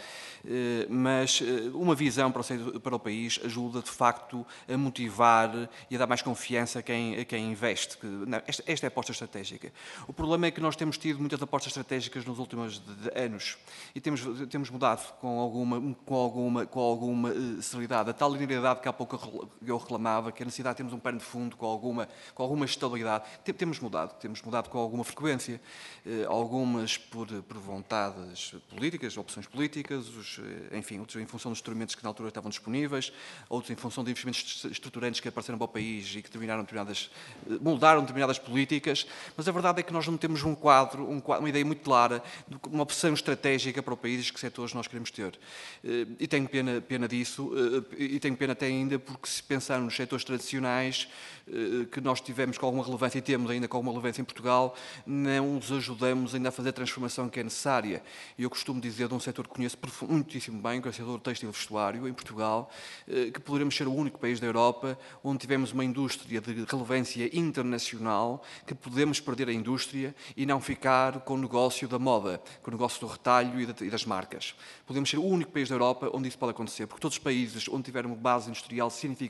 mas uma visão para o, para o país ajuda, de facto, a motivar e a dar mais confiança a quem, a quem investe. Não, esta, esta é a aposta estratégica. O problema é que nós temos tido muitas apostas estratégicas nos últimos anos e temos, temos mudado com alguma, com alguma, com alguma celeridade. A tal linearidade que há pouco eu reclamava, que a necessidade de termos um pano de fundo com alguma, com alguma estabilidade. Temos mudado, temos mudado com alguma frequência, algumas por, por vontades políticas, opções políticas, os, enfim, outros em função dos instrumentos que na altura estavam disponíveis, outros em função de investimentos estruturantes que apareceram para o país e que terminaram determinadas, moldaram determinadas políticas, mas a verdade é que nós não temos um quadro, um quadro, uma ideia muito clara, de uma opção estratégica para o país, que setores nós queremos ter. E tenho pena, pena disso, e tenho pena até ainda porque se pensarmos nos setores tradicionais que nós tivemos com alguma relevância e temos ainda com alguma relevância em Portugal, não os ajudamos ainda a fazer a transformação que é necessária. E eu costumo dizer de um setor que conheço muitíssimo bem, que é o setor têxtil e vestuário, em Portugal, que poderemos ser o único país da Europa onde tivemos uma indústria de relevância internacional, que podemos perder a indústria e não ficar com o negócio da moda, com o negócio do retalho e das marcas. Podemos ser o único país da Europa onde isso pode acontecer, porque todos os países onde tiveram uma base industrial significativa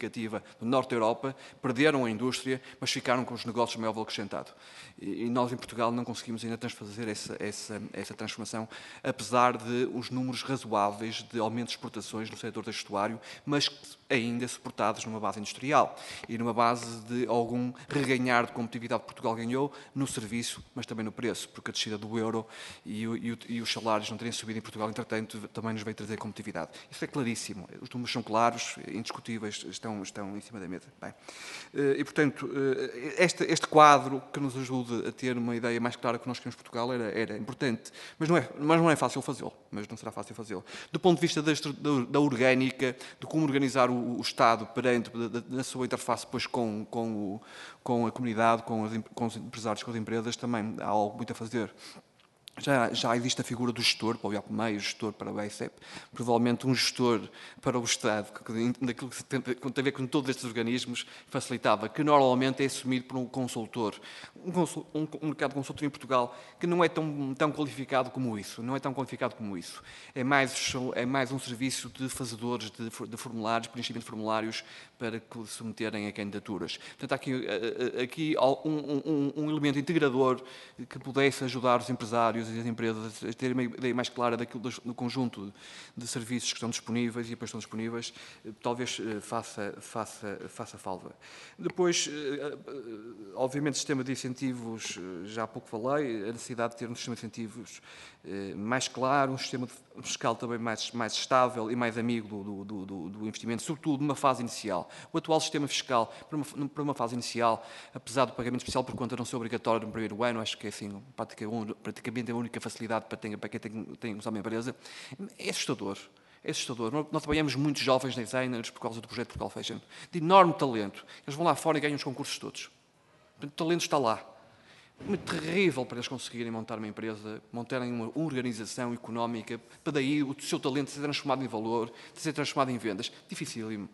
do norte da Europa, perderam a indústria, mas ficaram com os negócios de maior valor acrescentado. E, e nós, em Portugal, não conseguimos ainda transfazer essa, essa, essa transformação, apesar de os números razoáveis de aumento de exportações no setor textuário, mas ainda suportados numa base industrial e numa base de algum reganhar de competitividade que Portugal ganhou no serviço, mas também no preço, porque a descida do euro e, o, e, o, e os salários não terem subido em Portugal, entretanto, também nos veio trazer competitividade. Isso é claríssimo. Os números são claros, indiscutíveis, estão, estão em cima da mesa. Bem, e, portanto, este, este quadro que nos ajude a ter uma ideia mais clara que nós queremos Portugal era, era importante, mas não é, mas não é fácil fazê-lo, mas não será fácil fazê-lo. Do ponto de vista da, da orgânica, de como organizar o, o Estado perante, na sua interface depois com, com, o, com a comunidade, com, as, com os empresários, com as empresas, também há algo muito a fazer. Já, já existe a figura do gestor, para o I A P M E I, o gestor para o B A C E P, provavelmente um gestor para o Estado, que, daquilo que tem, tem a ver com todos estes organismos, facilitava, que normalmente é assumido por um consultor. Um, consul, um, um mercado de consultoria em Portugal que não é tão, tão qualificado como isso, não é tão qualificado como isso. É mais, é mais um serviço de fazedores de, de formulários, preenchimento de formulários para que se submeterem a candidaturas. Portanto, há aqui, aqui um, um, um elemento integrador que pudesse ajudar os empresários e as empresas a terem uma ideia mais clara daquilo do conjunto de serviços que estão disponíveis e depois estão disponíveis, talvez faça, faça, faça falta. Depois, obviamente, o sistema de incentivos, já há pouco falei, a necessidade de ter um sistema de incentivos mais claro, um sistema fiscal também mais, mais estável e mais amigo do, do, do, do investimento, sobretudo numa fase inicial. O atual sistema fiscal, para uma, para uma fase inicial, apesar do pagamento especial por conta não ser obrigatório no primeiro ano, acho que é assim, praticamente a única facilidade para, ter, para quem tem, tem que usar uma empresa, é assustador. É assustador. Nós trabalhamos muitos jovens designers por causa do projeto Portugal Fashion, de enorme talento. Eles vão lá fora e ganham os concursos todos. O talento está lá. É terrível para eles conseguirem montar uma empresa, montarem uma organização económica, para daí o seu talento ser transformado em valor, ser transformado em vendas. Dificílimo.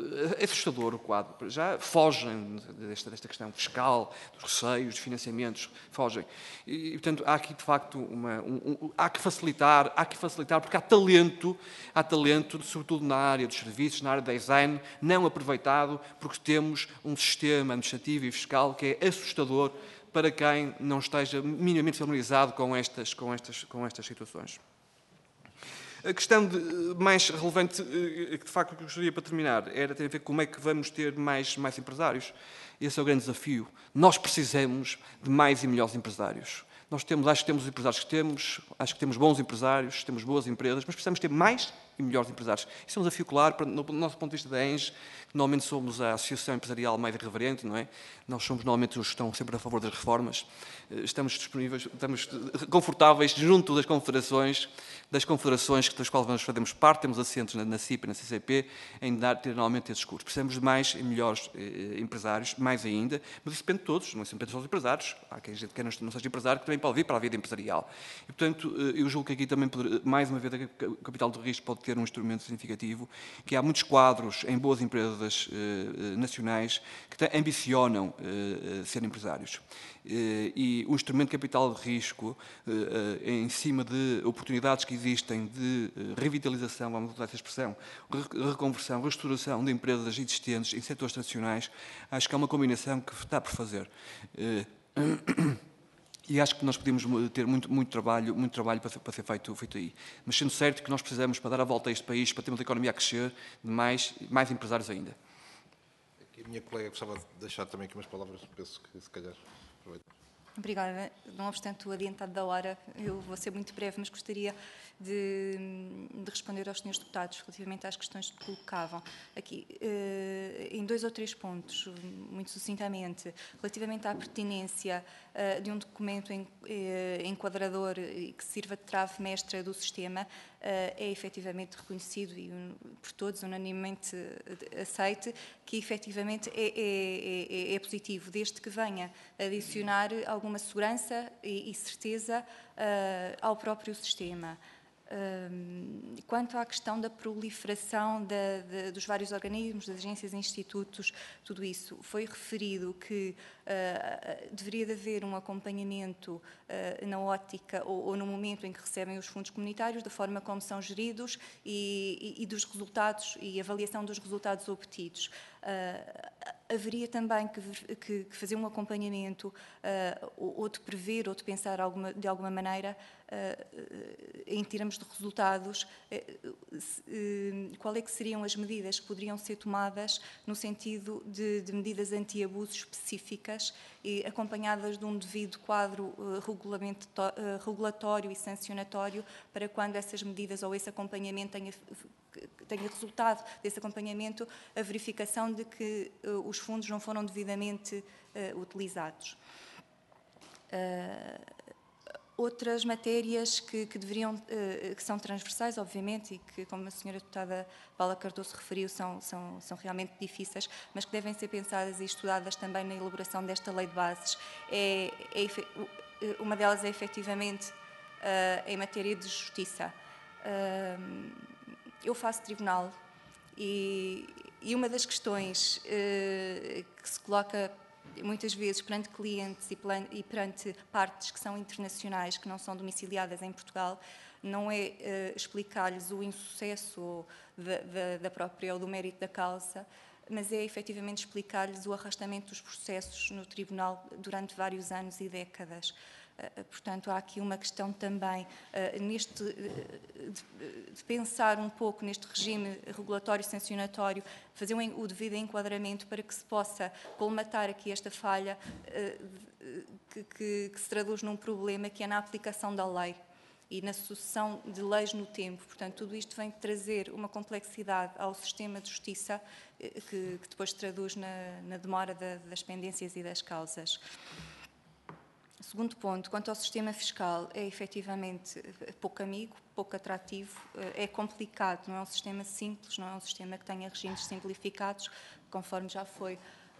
É assustador o quadro. Já fogem desta, desta questão fiscal, dos receios, dos financiamentos, fogem. E, portanto, há aqui, de facto, uma, um, um, há que facilitar, há que facilitar, porque há talento, há talento, sobretudo na área dos serviços, na área do design, não aproveitado, porque temos um sistema administrativo e fiscal que é assustador para quem não esteja minimamente familiarizado com estas, com estas, com estas situações. A questão de, mais relevante, que de facto que eu gostaria para terminar, era ter a ver com como é que vamos ter mais, mais empresários. Esse é o grande desafio. Nós precisamos de mais e melhores empresários. Nós temos, acho que temos os empresários que temos, acho que temos bons empresários, temos boas empresas, mas precisamos ter mais e melhores empresários. Isso é um desafio claro, para, no, do nosso ponto de vista da ENGE, que normalmente somos a associação empresarial mais irreverente, não é? Nós somos normalmente os que estão sempre a favor das reformas. Estamos disponíveis, estamos confortáveis junto das confederações, das confederações das quais nós fazemos parte, temos assentos na, na C I P e na C C P, em dar ter normalmente esses cursos. Precisamos de mais e melhores eh, empresários, mais ainda, mas isso depende de todos, não é sempre só dos empresários. Há quem que não seja empresário que também pode vir para a vida empresarial. E, portanto, eu julgo que aqui também, mais uma vez, o capital de risco pode ter um instrumento significativo, que há muitos quadros em boas empresas eh, nacionais que ambicionam eh, ser empresários. Eh, e o instrumento de capital de risco, eh, em cima de oportunidades que existem de revitalização, vamos usar essa expressão, reconversão, restauração de empresas existentes em setores tradicionais, acho que é uma combinação que está por fazer. Eh, E acho que nós podemos ter muito, muito trabalho, muito trabalho para, para ser feito, feito aí. Mas sendo certo que nós precisamos, para dar a volta a este país, para termos a economia a crescer, de mais, mais empresários ainda. Aqui a minha colega gostava de deixar também aqui umas palavras, penso que se calhar... Obrigada. Não obstante o adiantado da hora, eu vou ser muito breve, mas gostaria de, de responder aos senhores deputados relativamente às questões que colocavam aqui, eh, em dois ou três pontos, muito sucintamente, relativamente à pertinência eh, de um documento em, eh, enquadrador e que sirva de trave mestra do sistema, eh, é efetivamente reconhecido e um, por todos unanimemente aceite que efetivamente é, é, é, é positivo, desde que venha adicionar alguma segurança e, e certeza uh, ao próprio sistema. Um, quanto à questão da proliferação da, de, dos vários organismos, das agências e institutos, tudo isso, foi referido que uh, deveria de haver um acompanhamento uh, na ótica ou, ou no momento em que recebem os fundos comunitários, da forma como são geridos e, e, e dos resultados e avaliação dos resultados obtidos. Uh, haveria também que, que, que fazer um acompanhamento uh, ou, ou de prever ou de pensar alguma, de alguma maneira uh, em termos de resultados, uh, uh, qual é que seriam as medidas que poderiam ser tomadas no sentido de, de medidas anti-abuso específicas e acompanhadas de um devido quadro uh, uh, regulatório e sancionatório para quando essas medidas ou esse acompanhamento tenha tenha resultado desse acompanhamento a verificação de que uh, os fundos não foram devidamente uh, utilizados. Uh, outras matérias que, que deveriam, uh, que são transversais, obviamente, e que, como a senhora deputada Paula Cardoso referiu, são, são, são realmente difíceis, mas que devem ser pensadas e estudadas também na elaboração desta lei de bases. É, é, uma delas é, efetivamente, uh, em matéria de justiça. Uh, Eu faço tribunal e, e uma das questões uh, que se coloca muitas vezes perante clientes e, plan, e perante partes que são internacionais, que não são domiciliadas em Portugal, não é uh, explicar-lhes o insucesso da, da, da própria ou do mérito da causa, mas é efetivamente explicar-lhes o arrastamento dos processos no tribunal durante vários anos e décadas. Portanto, há aqui uma questão também uh, neste, uh, de, de pensar um pouco neste regime regulatório sancionatório, fazer um, o devido enquadramento para que se possa colmatar aqui esta falha uh, que, que, que se traduz num problema que é na aplicação da lei e na sucessão de leis no tempo. Portanto, tudo isto vem trazer uma complexidade ao sistema de justiça uh, que, que depois se traduz na, na demora da, das pendências e das causas. Segundo ponto, quanto ao sistema fiscal, é efetivamente pouco amigo, pouco atrativo, é complicado, não é um sistema simples, não é um sistema que tenha regimes simplificados, conforme já foi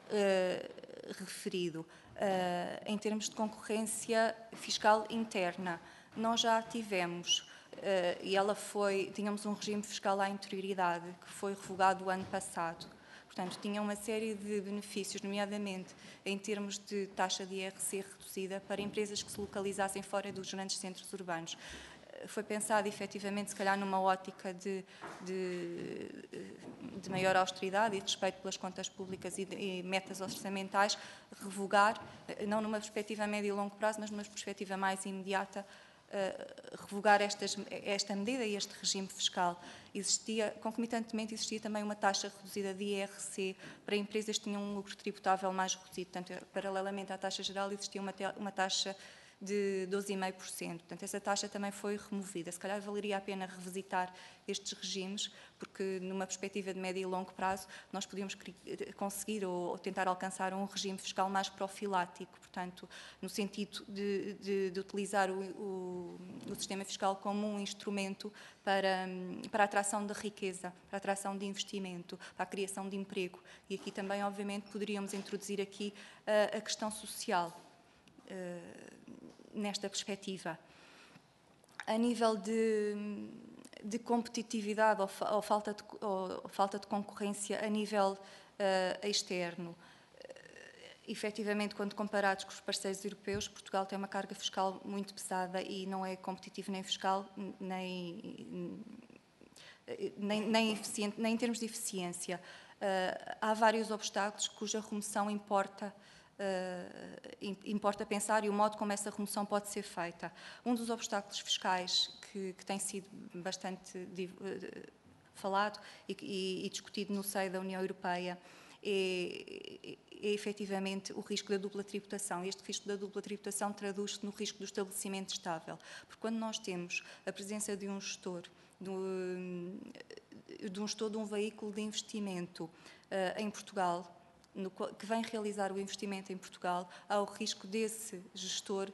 uh, referido. Uh, em termos de concorrência fiscal interna, nós já tivemos, uh, e ela foi, tínhamos um regime fiscal à interioridade, que foi revogado o ano passado. Portanto, tinha uma série de benefícios, nomeadamente em termos de taxa de I R C reduzida para empresas que se localizassem fora dos grandes centros urbanos. Foi pensado, efetivamente, se calhar numa ótica de, de, de maior austeridade e respeito pelas contas públicas e, de, e metas orçamentais, revogar, não numa perspectiva a médio e longo prazo, mas numa perspectiva mais imediata, Uh, revogar estas, esta medida e este regime fiscal. Existia, concomitantemente, existia também uma taxa reduzida de I R C para empresas que tinham um lucro tributável mais reduzido. Portanto, paralelamente à taxa geral, existia uma, uma taxa de doze vírgula cinco por cento. Portanto, essa taxa também foi removida. Se calhar valeria a pena revisitar estes regimes, porque numa perspectiva de médio e longo prazo nós podíamos conseguir ou, ou tentar alcançar um regime fiscal mais profilático, portanto, no sentido de, de, de utilizar o, o, o sistema fiscal como um instrumento para, para a atração de riqueza, para a atração de investimento, para a criação de emprego. E aqui também, obviamente, poderíamos introduzir aqui a, a questão social. Uh, nesta perspectiva. A nível de, de competitividade ou, ou, falta de, ou falta de concorrência a nível uh, externo, uh, efetivamente, quando comparados com os parceiros europeus, Portugal tem uma carga fiscal muito pesada e não é competitivo nem fiscal, nem, nem, nem, eficiente, nem em termos de eficiência. Uh, há vários obstáculos cuja remoção importa Uh, importa pensar e o modo como essa remoção pode ser feita. Um dos obstáculos fiscais que, que tem sido bastante uh, falado e, e, e discutido no seio da União Europeia é, é efetivamente o risco da dupla tributação. Este risco da dupla tributação traduz-se no risco do estabelecimento estável. Porque quando nós temos a presença de um gestor, de, de um gestor de um veículo de investimento uh, em Portugal, No, que vem realizar o investimento em Portugal, há o risco desse gestor